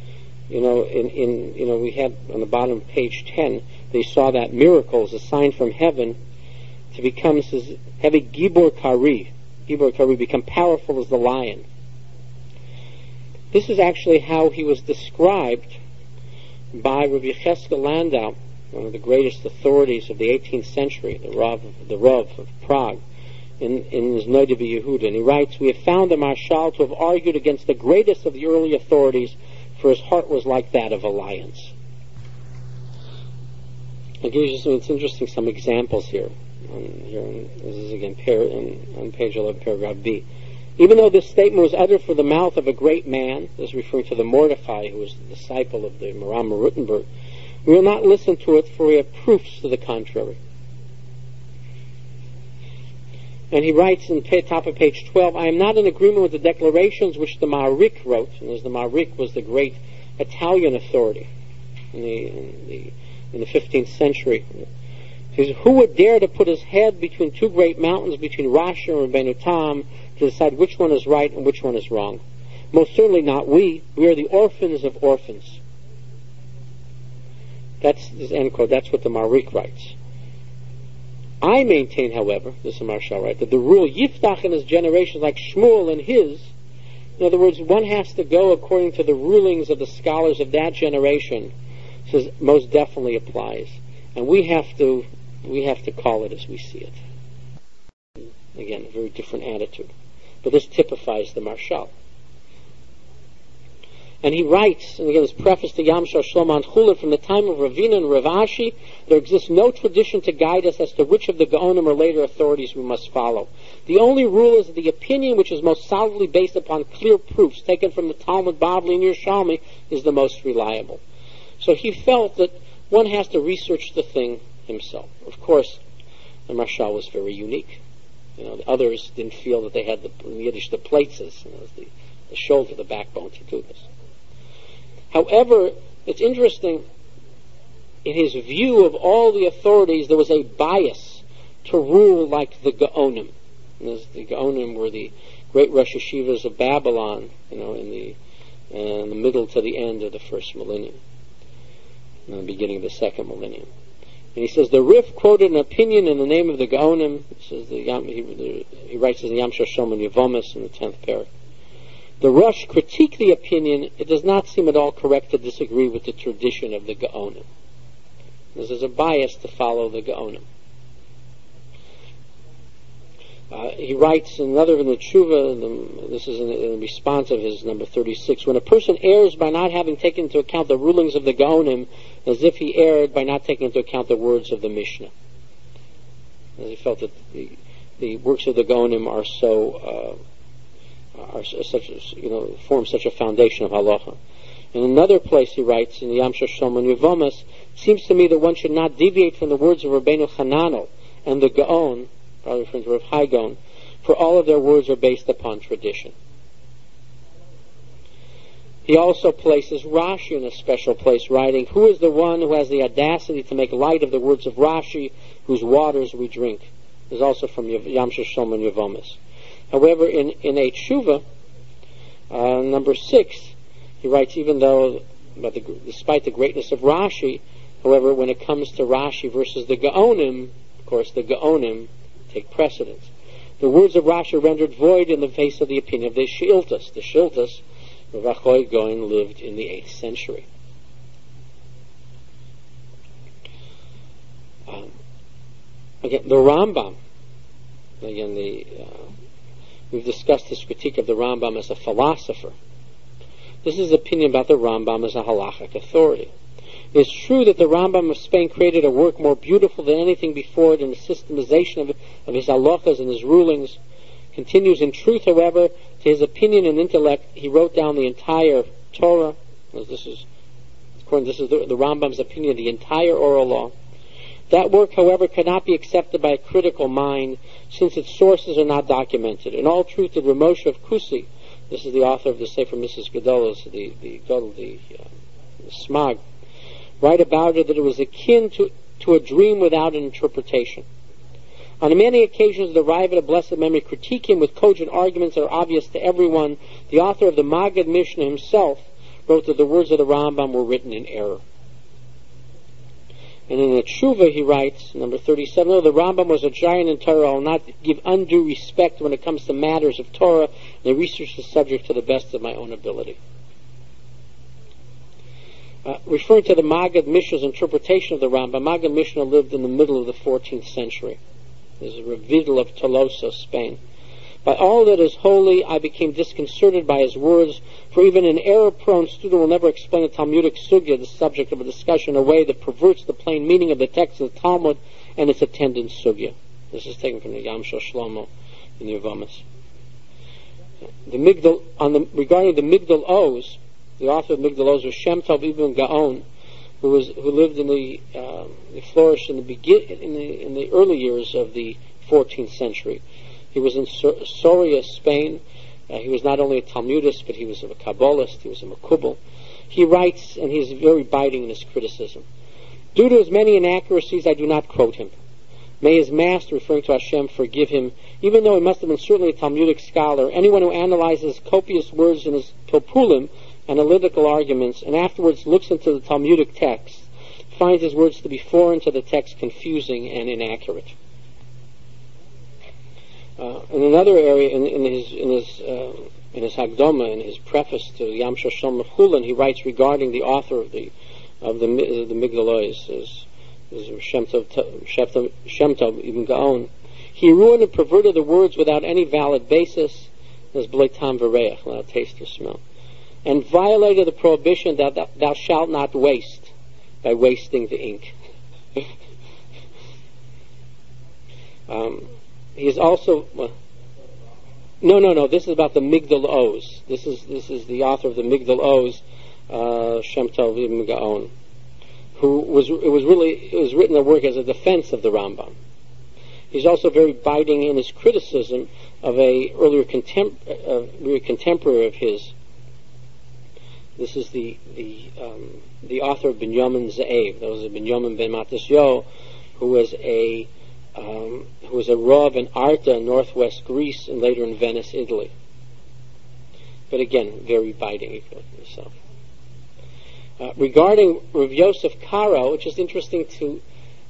We had on the bottom of page 10, they saw that miracle as a sign from heaven to become, says, heavy Gibor Kari, become powerful as the lion. This is actually how he was described by Rabbi Yecheskel Landau, one of the greatest authorities of the 18th century, the Rav of Prague, in his Noda B'Yehuda. And he writes, we have found the Marshal to have argued against the greatest of the early authorities, for his heart was like that of a lion's. I'll give you some examples here. This is again on page 11, paragraph B. Even though this statement was uttered from the mouth of a great man, this is referring to the Mordechai, who was the disciple of the Maram Rothenburg, we will not listen to it, for we have proofs to the contrary. And he writes in top of page 12, I am not in agreement with the declarations which the Maharik wrote, and as the Maharik was the great Italian authority in the 15th century, He says, who would dare to put his head between two great mountains, between Rashi and Rabbeinu Tam, to decide which one is right and which one is wrong? Most certainly not we. We are the orphans of orphans. That's this end quote. That's what the Marik writes. I maintain, however, this is Marshall, right, that the rule Yiftach and his generation, like Shmuel and his, in other words, one has to go according to the rulings of the scholars of that generation, says most definitely applies. And we have to call it as we see it. Again, a very different attitude. But this typifies the Marshal. And he writes, and again, his preface to Yamshar Shlomo Chulin, from the time of Ravina and Rav Ashi, there exists no tradition to guide us as to which of the Gaonim or later authorities we must follow. The only rule is that the opinion which is most solidly based upon clear proofs, taken from the Talmud, Bavli, and Yerushalmi, is the most reliable. So he felt that one has to research the thing himself. Of course, the Marshal was very unique. The others didn't feel that they had in Yiddish, the plaitzes, the shoulder, the backbone to do this. However, it's interesting, in his view of all the authorities, there was a bias to rule like the Gaonim. The Gaonim were the great Rosh Yeshivas of Babylon, in the middle to the end of the first millennium, in the beginning of the second millennium. And he says, the Rif quoted an opinion in the name of the Gaonim. He writes in the Yam Shoshom and Yevomis in the 10th parak. The Rosh critique the opinion. It does not seem at all correct to disagree with the tradition of the Gaonim. This is a bias to follow the Gaonim. He writes another in the Tshuva, this is in response of his number 36, when a person errs by not having taken into account the rulings of the Gaonim, as if he erred by not taking into account the words of the Mishnah. As he felt that the works of the Gaonim are form such a foundation of halacha. In another place he writes, in the Yam Shoshom and Yevomis, it seems to me that one should not deviate from the words of Rabbeinu Hananel and the Gaon, probably referring to Rav Hai Gaon, for all of their words are based upon tradition. He also places Rashi in a special place, writing, who is the one who has the audacity to make light of the words of Rashi, whose waters we drink? This is also from Yam Shoshom and Yevomis. However, in a Tshuva, number 6, he writes, even though, despite the greatness of Rashi, however, when it comes to Rashi versus the Gaonim, of course, the Gaonim take precedence. The words of Rashi are rendered void in the face of the opinion of the Shiltas. The Shiltas, Rav Achoy Gaon, lived in the 8th century. Again, the Rambam, we've discussed this critique of the Rambam as a philosopher. This is his opinion about the Rambam as a halachic authority. It is true that the Rambam of Spain created a work more beautiful than anything before it in the systemization of his halachas and his rulings. Continues in truth, however, to his opinion and intellect, he wrote down the entire Torah. This is the Rambam's opinion, the entire oral law. That work, however, cannot be accepted by a critical mind, since its sources are not documented. In all truth, the Ramosha of Kusi, this is the author of the Sefer Mrs. Gedolos, the Smag, write about it that it was akin to a dream without an interpretation. On many occasions, the Raavad of blessed memory critique him with cogent arguments that are obvious to everyone. The author of the Maggid Mishnah himself wrote that the words of the Rambam were written in error. And in the Tshuva he writes, number 37, the Rambam was a giant in Torah. I will not give undue respect when it comes to matters of Torah, and I research the subject to the best of my own ability. Referring to the Maggid Mishnah's interpretation of the Rambam, Maggid Mishnah lived in the middle of the 14th century. This is a revival of Tolosa, Spain. By all that is holy, I became disconcerted by his words, for even an error-prone student will never explain a Talmudic sugya, the subject of a discussion, in a way that perverts the plain meaning of the text of the Talmud and its attendant sugya. This is taken from the Yam Shlomo in Yevomis. Regarding the Migdal Oz, the author of Migdal Oz was Shem Tov Ibn Gaon, who lived he flourished in the early years of the 14th century. He was in Soria, Spain. He was not only a Talmudist, but he was a Kabbalist. He was a Makubal. He writes, and he's very biting in his criticism. Due to his many inaccuracies, I do not quote him. May his master, referring to Hashem, forgive him, even though he must have been certainly a Talmudic scholar. Anyone who analyzes copious words in his Pilpulim, analytical arguments, and afterwards looks into the Talmudic text, finds his words to be foreign to the text, confusing and inaccurate. In another area, in his Hagdoma, in his preface to Yam Shosham Chulin, he writes regarding the author of the Migdal Oz, Shem Tov Ibn Gaon. He ruined and perverted the words without any valid basis, as Bleitam V'Reach, without taste or smell, and violated the prohibition that thou shalt not waste by wasting the ink. He is also no. This is about the Migdal Oz. This is the author of the Migdal Oz, Shem Tov Ibn Gaon, who was written a work as a defense of the Rambam. He's also very biting in his criticism of a earlier contemporary of his. This is the author of Binyamin Ze'ev. That was a Binyamin ben Matisyo, who was a Rav in Arta, northwest Greece, and later in Venice, Italy. But again, very biting himself. Regarding Rav Yosef Karo, which is interesting to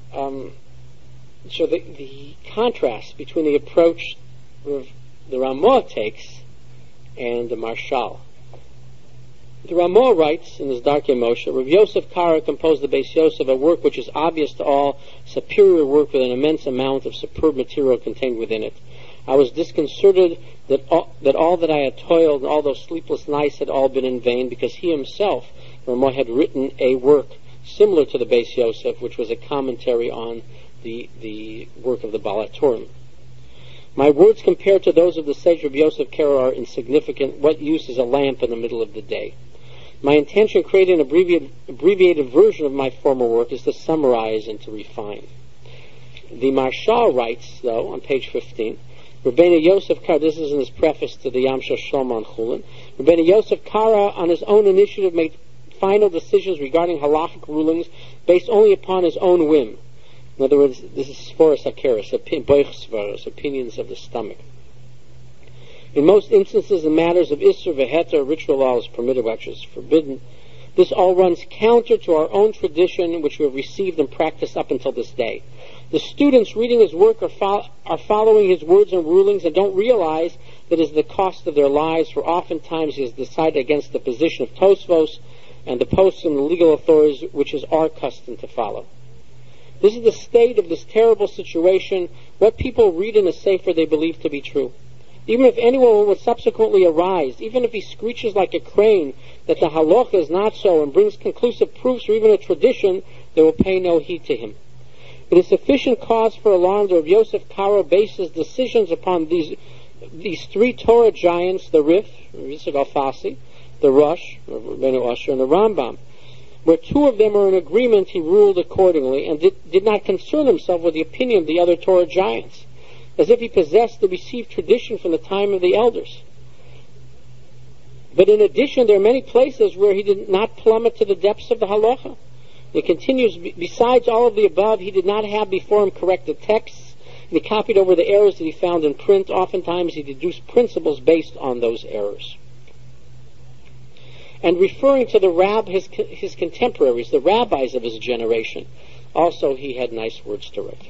show the contrast between the approach the Ramah takes and the Marshal. The Ramah writes in his Darkei Moshe, Rav Yosef Karo composed the Beis Yosef, a work which is obvious to all, superior work with an immense amount of superb material contained within it. I was disconcerted that all that I had toiled and all those sleepless nights had all been in vain, because he himself, Ramah, had written a work similar to the Beis Yosef, which was a commentary on the work of the Baal HaTurim. My words compared to those of the sage Rav Yosef Karo are insignificant. What use is a lamp in the middle of the day? My intention, creating an abbreviated version of my former work, is to summarize and to refine. The Marshal writes, though, on page 15, Rabbeinu Yosef Karo, this is in his preface to the Yam Shosham on Chulin, Rabbeinu Yosef Karo, on his own initiative, made final decisions regarding halachic rulings based only upon his own whim. In other words, this is Sforos HaKeres, opinions of the stomach. In most instances, in matters of Isser V'Heter, ritual law is permitted, which is forbidden. This all runs counter to our own tradition, which we have received and practiced up until this day. The students reading his work are following his words and rulings and don't realize that it is the cost of their lives, for oftentimes he has decided against the position of Tosfos and the posts and the legal authorities, which is our custom to follow. This is the state of this terrible situation. What people read in a sefer they believe to be true. Even if anyone would subsequently arise, even if he screeches like a crane that the halacha is not so and brings conclusive proofs or even a tradition, they will pay no heed to him. It is sufficient cause for alarm that Rav Yosef Karo bases decisions upon these three Torah giants, the Rif, Yitzchak Alfasi, the Rosh, Rabbeinu Asher, and the Rambam. Where two of them are in agreement, he ruled accordingly and did not concern himself with the opinion of the other Torah giants, as if he possessed the received tradition from the time of the elders. But in addition, there are many places where he did not plummet to the depths of the halacha. It continues, besides all of the above, he did not have before him corrected texts, and he copied over the errors that he found in print. Oftentimes he deduced principles based on those errors. And referring to his contemporaries, the rabbis of his generation, also he had nice words to write.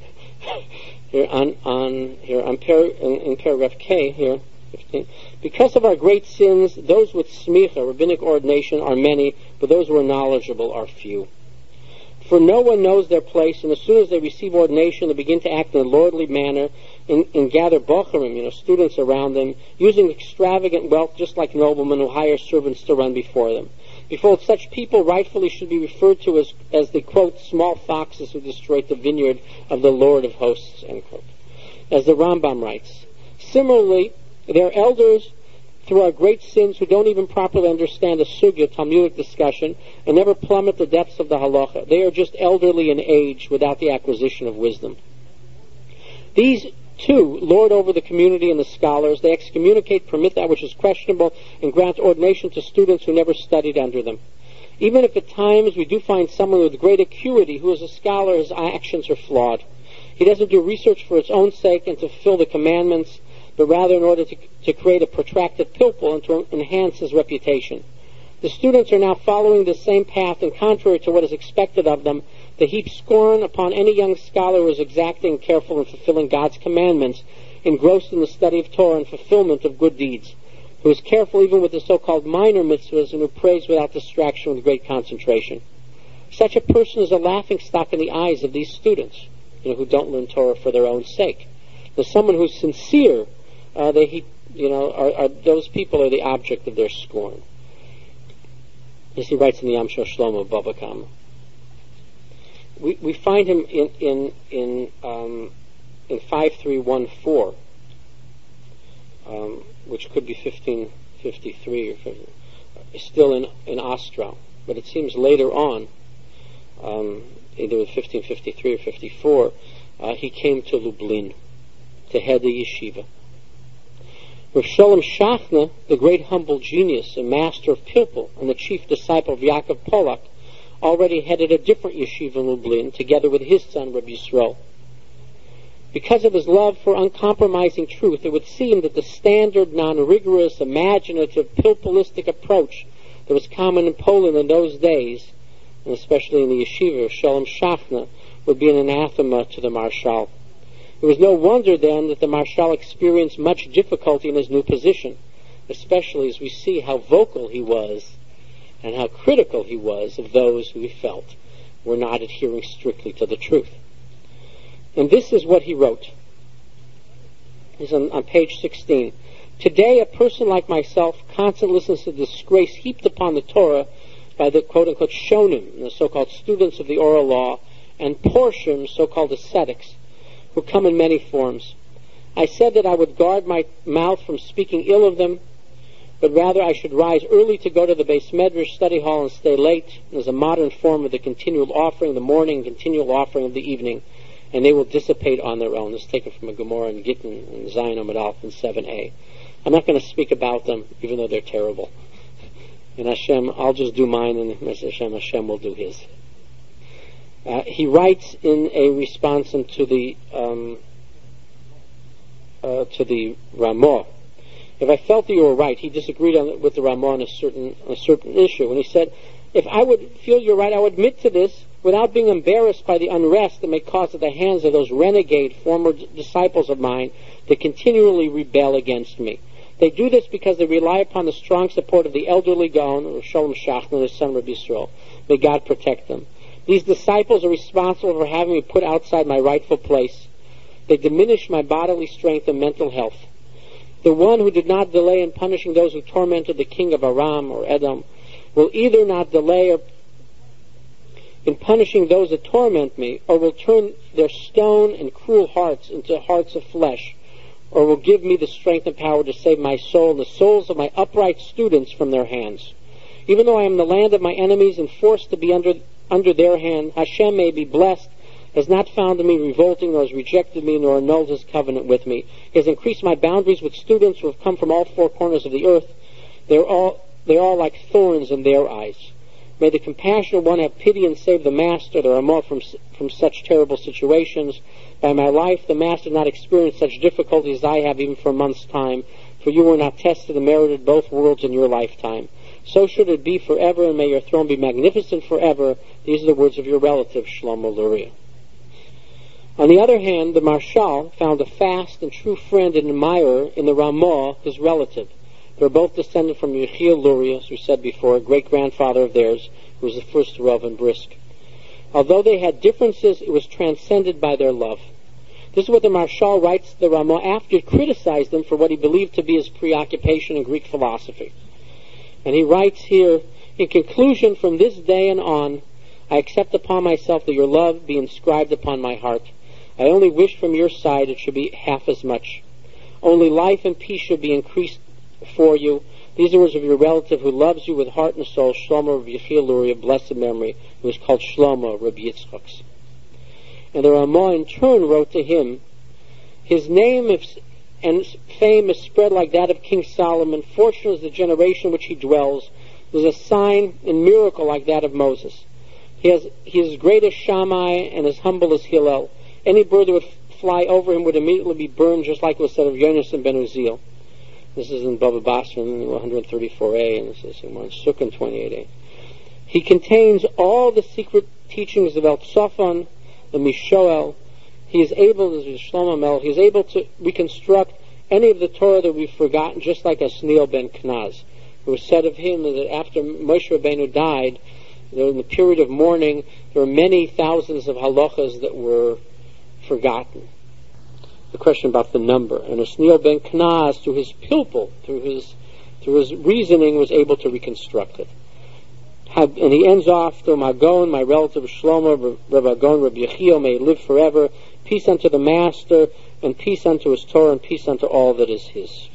In paragraph K, here, 15. Because of our great sins, those with smicha, rabbinic ordination, are many, but those who are knowledgeable are few. For no one knows their place, and as soon as they receive ordination, they begin to act in a lordly manner and gather bocharim, students around them, using extravagant wealth just like noblemen who hire servants to run before them. Behold, such people rightfully should be referred to as the, quote, small foxes who destroyed the vineyard of the Lord of hosts, end quote. As the Rambam writes. Similarly, there are elders through our great sins who don't even properly understand a sugya, Talmudic discussion, and never plummet the depths of the halacha. They are just elderly in age without the acquisition of wisdom. These two lord over the community and the scholars. They excommunicate, permit that which is questionable, and grant ordination to students who never studied under them. Even if at times we do find someone with great acuity who is a scholar, his actions are flawed. He doesn't do research for its own sake and to fulfill the commandments, but rather in order to create a protracted pilpul and to enhance his reputation. The students are now following the same path, and contrary to what is expected of them, they heap scorn upon any young scholar who is exacting and careful in fulfilling God's commandments, engrossed in the study of Torah and fulfillment of good deeds, who is careful even with the so-called minor mitzvahs, and who prays without distraction with great concentration. Such a person is a laughingstock in the eyes of these students, who don't learn Torah for their own sake. There's someone who's sincere, those people are the object of their scorn. As he writes in the Yam Shel Shlomo of Bava Kama. We find him in 5314, which could be 1553, or still in Ostro, but it seems later on, either 1553 or 54, he came to Lublin to head the yeshiva. Rav Sholem Shachna, the great humble genius and master of Pilpul and the chief disciple of Yaakov Polak, already headed a different yeshiva in Lublin together with his son Rabbi Yisrael. Because of his love for uncompromising truth, it would seem that the standard, non-rigorous, imaginative, pilpulistic approach that was common in Poland in those days, and especially in the yeshiva of Sholem Shachna, would be an anathema to the Marshal. It was no wonder, then, that the Marshal experienced much difficulty in his new position, especially as we see how vocal he was and how critical he was of those who he felt were not adhering strictly to the truth. And this is what he wrote. It's on page 16. Today, a person like myself constantly listens to the disgrace heaped upon the Torah by the quote-unquote shonim, the so-called students of the oral law, and porshim, so-called ascetics, who come in many forms. I said that I would guard my mouth from speaking ill of them, but rather I should rise early to go to the Beis Medrash study hall and stay late, as a modern form of the continual offering of the morning, continual offering of the evening, and they will dissipate on their own. This is taken from a Gemara in Gittin and Zion Amud Aleph in 7a. I'm not going to speak about them, even though they're terrible. And Hashem, I'll just do mine, and Hashem will do his. He writes in a response to the Ramah. If I felt that you were right, he disagreed with the Ramah on a certain issue, and he said, if I would feel you're right, I would admit to this without being embarrassed by the unrest that may cause at the hands of those renegade former disciples of mine that continually rebel against me. They do this because they rely upon the strong support of the elderly Gaon, or Sholem Shachna, and his son Rabbi Yisrael. May God protect them. These disciples are responsible for having me put outside my rightful place. They diminish my bodily strength and mental health. The one who did not delay in punishing those who tormented the king of Aram or Edom will either not delay in punishing those that torment me, or will turn their stone and cruel hearts into hearts of flesh, or will give me the strength and power to save my soul and the souls of my upright students from their hands. Even though I am in the land of my enemies and forced to be under their hand, Hashem may be blessed, has not found in me revolting, nor has rejected me, nor annulled his covenant with me. He has increased my boundaries with students who have come from all four corners of the earth. They're all like thorns in their eyes. May the compassionate one have pity and save the master, the Ramah, from such terrible situations. By my life, the master did not experience such difficulties as I have even for a month's time, for you were not tested and merited both worlds in your lifetime. So should it be forever, and may your throne be magnificent forever. These are the words of your relative, Shlomo Luria. On the other hand, the Marshal found a fast and true friend and admirer in the Ramah, his relative. They were both descended from Yechiel Luria, as we said before, a great-grandfather of theirs, who was the first Rav in Brisk. Although they had differences, it was transcended by their love. This is what the Marshal writes to the Ramah after he criticized them for what he believed to be his preoccupation in Greek philosophy. And he writes here, in conclusion, from this day and on, I accept upon myself that your love be inscribed upon my heart. I only wish from your side it should be half as much. Only life and peace should be increased for you. These are words of your relative who loves you with heart and soul, Shlomo Rabbi Yechiel Luria, of blessed memory, who is called Shlomo Rabbi Yitzchak. And the Ramah in turn wrote to him, his name and fame is spread like that of King Solomon. Fortunate is the generation in which he dwells. There's a sign and miracle like that of Moses. He is great as Shammai and as humble as Hillel. Any bird that would fly over him would immediately be burned, just like it was said of Yonasan ben Uziel. This is in Baba Basra, 134a, and this is in Sukkah 28a. He contains all the secret teachings of El Tzafon, the Mishoel. He is able, as Shlomo Melech, he is able to reconstruct any of the Torah that we've forgotten, just like Asniel ben Knaz. It was said of him that after Moshe Rabbeinu died, in the period of mourning, there were many thousands of halachas that were forgotten. The question about the number. And Asniel ben Knaz, through his pilpul, through his reasoning, was able to reconstruct it. And he ends off, through Magon, my relative Shlomo, Rabbi Agon, Rabbi Yechiel, may live forever. Peace unto the Master, and peace unto his Torah, and peace unto all that is his.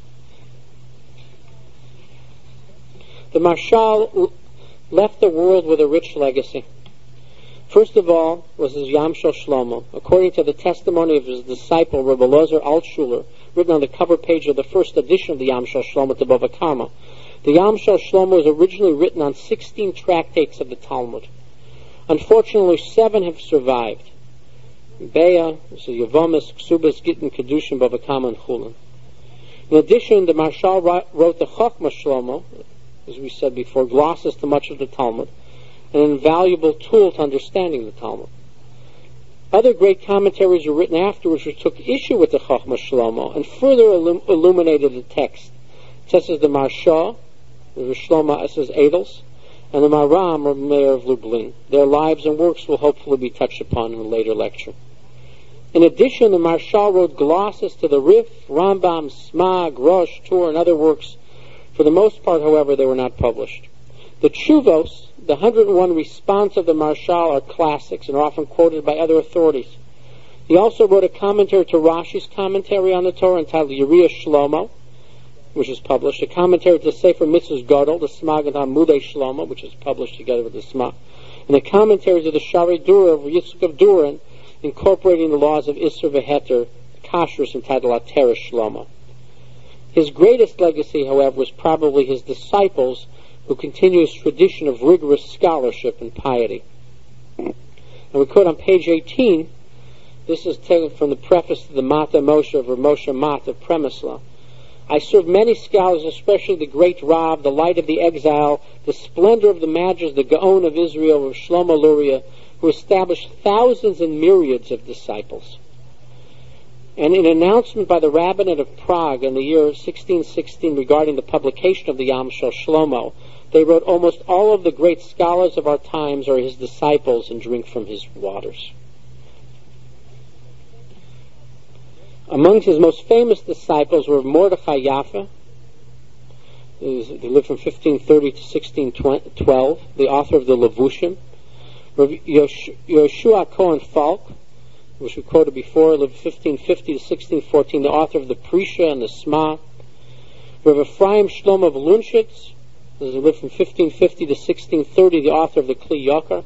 The Marshal left the world with a rich legacy. First of all was his Yam Shel Shlomo, according to the testimony of his disciple Rabbi Elazar Altshuler, written on the cover page of the first edition of the Yam Shel Shlomo to Bava Kama. The Yam Shel Shlomo was originally written on 16 tractates of the Talmud. Unfortunately, 7 have survived. Be'ah, Yavamis, Ksubas, Gittin, Kedushin, Bava Kama, and Chulin. In addition, the Marshal wrote the Chochmah Shlomo, as we said before, glosses to much of the Talmud, an invaluable tool to understanding the Talmud. Other great commentaries were written afterwards which took issue with the Chochmah Shlomo and further illuminated the text, such as the Marsha, the Shlomo Esses Edels, and the Maram, or Mayor of Lublin. Their lives and works will hopefully be touched upon in a later lecture. In addition, the Marshal wrote glosses to the Rif, Rambam, Smag, Rosh, Tur, and other works. For the most part, however, they were not published. The Tshuvos, the 101 response of the Marshal, are classics and are often quoted by other authorities. He also wrote a commentary to Rashi's commentary on the Torah entitled Yeriah Shlomo, which is published, a commentary to the Sefer Mitzvahs Gadol, the Smag and Hamudei Shlomo, which is published together with the Smag, and the commentaries of the Shari Dura of Yitzchak of Durin, incorporating the laws of Isser V'Heter, Kashrus, entitled Ateres Shlomo. His greatest legacy, however, was probably his disciples, who continue his tradition of rigorous scholarship and piety. And we quote on page 18, this is taken from the preface to the Mata Moshe of Moshe Mat of Premisla. I served many scholars, especially the great Rav, the light of the exile, the splendor of the Magus, the Gaon of Israel, of Shlomo Luria, who established thousands and myriads of disciples. And in an announcement by the Rabbinate of Prague in the year 1616 regarding the publication of the Yam Shel Shlomo, they wrote, almost all of the great scholars of our times are his disciples and drink from his waters. Amongst his most famous disciples were Mordechai Yaffa, who lived from 1530 to 1612, the author of the Levushim. Yoshua Cohen Falk, which we quoted before, lived 1550 to 1614, the author of the Prisha and the Sma. Rav Ephraim Shlomo of Lunchitz, who lived from 1550 to 1630, the author of the Kli Yakar.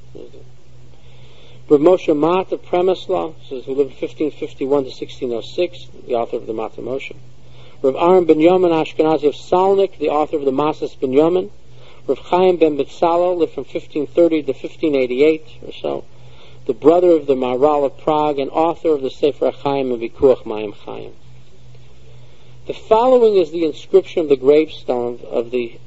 Rav Moshe Mat of Premisla, who lived 1551 to 1606, the author of the Mata Moshe. Rav Aaron Ben Yomen Ashkenazi of Salnik, the author of the Masas Ben Yomen. Rav Chaim Ben Betzalel lived from 1530 to 1588 or so, the brother of the Maharal of Prague and author of the Sefer Chaim and Vikuach Mayim Chaim. The following is the inscription of the gravestone of the.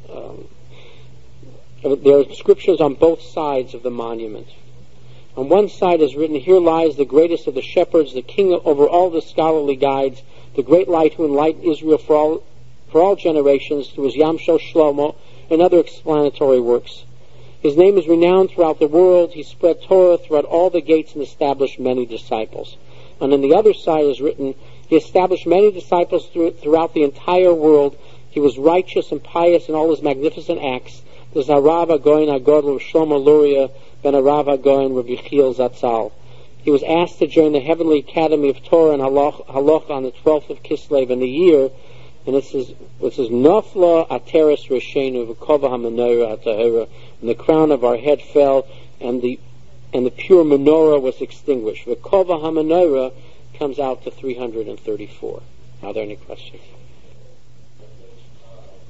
There are inscriptions on both sides of the monument. On one side is written, "Here lies the greatest of the shepherds, the king over all the scholarly guides, the great light who enlightened Israel for all generations through his Yam Shel Shlomo and other explanatory works. His name is renowned throughout the world. He spread Torah throughout all the gates and established many disciples." And on the other side is written, "He established many disciples throughout the entire world. He was righteous and pious in all his magnificent acts. The Zarav HaGoyen HaGodol of Shlomo Luria ben Arav HaGoyen Rabbi Yechiel Zatzal. He was asked to join the Heavenly Academy of Torah and Halacha on the 12th of Kislev in the year, and it says Nofla Ateres Reshenu V'Kova HaMenorah HaTahora, and the crown of our head fell, and the pure menorah was extinguished. V'Kova HaMenorah comes out to 334. Are there any questions?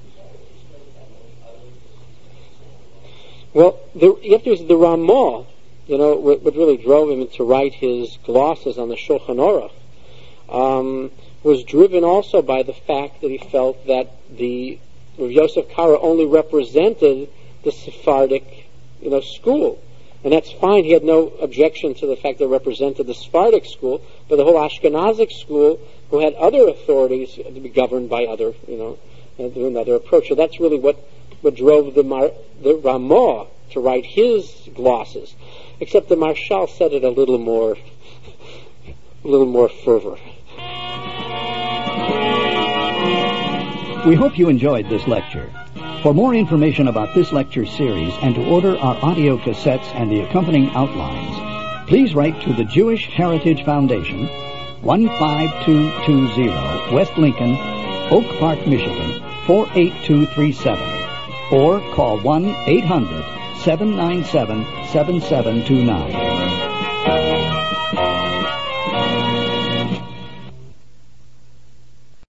Well, you have to use the Ramah what really drove him to write his glosses on the Shulchan Aruch was driven also by the fact that he felt that the Rav Yosef Karo only represented the Sephardic, school. And that's fine. He had no objection to the fact that it represented the Sephardic school, but the whole Ashkenazic school, who had other authorities to be governed by other, another approach. So that's really what drove the Ramah to write his glosses. Except the Marshal said it a little more fervor. We hope you enjoyed this lecture. For more information about this lecture series and to order our audio cassettes and the accompanying outlines, please write to the Jewish Heritage Foundation, 15220 West Lincoln, Oak Park, Michigan, 48237, or call 1-800-797-7729.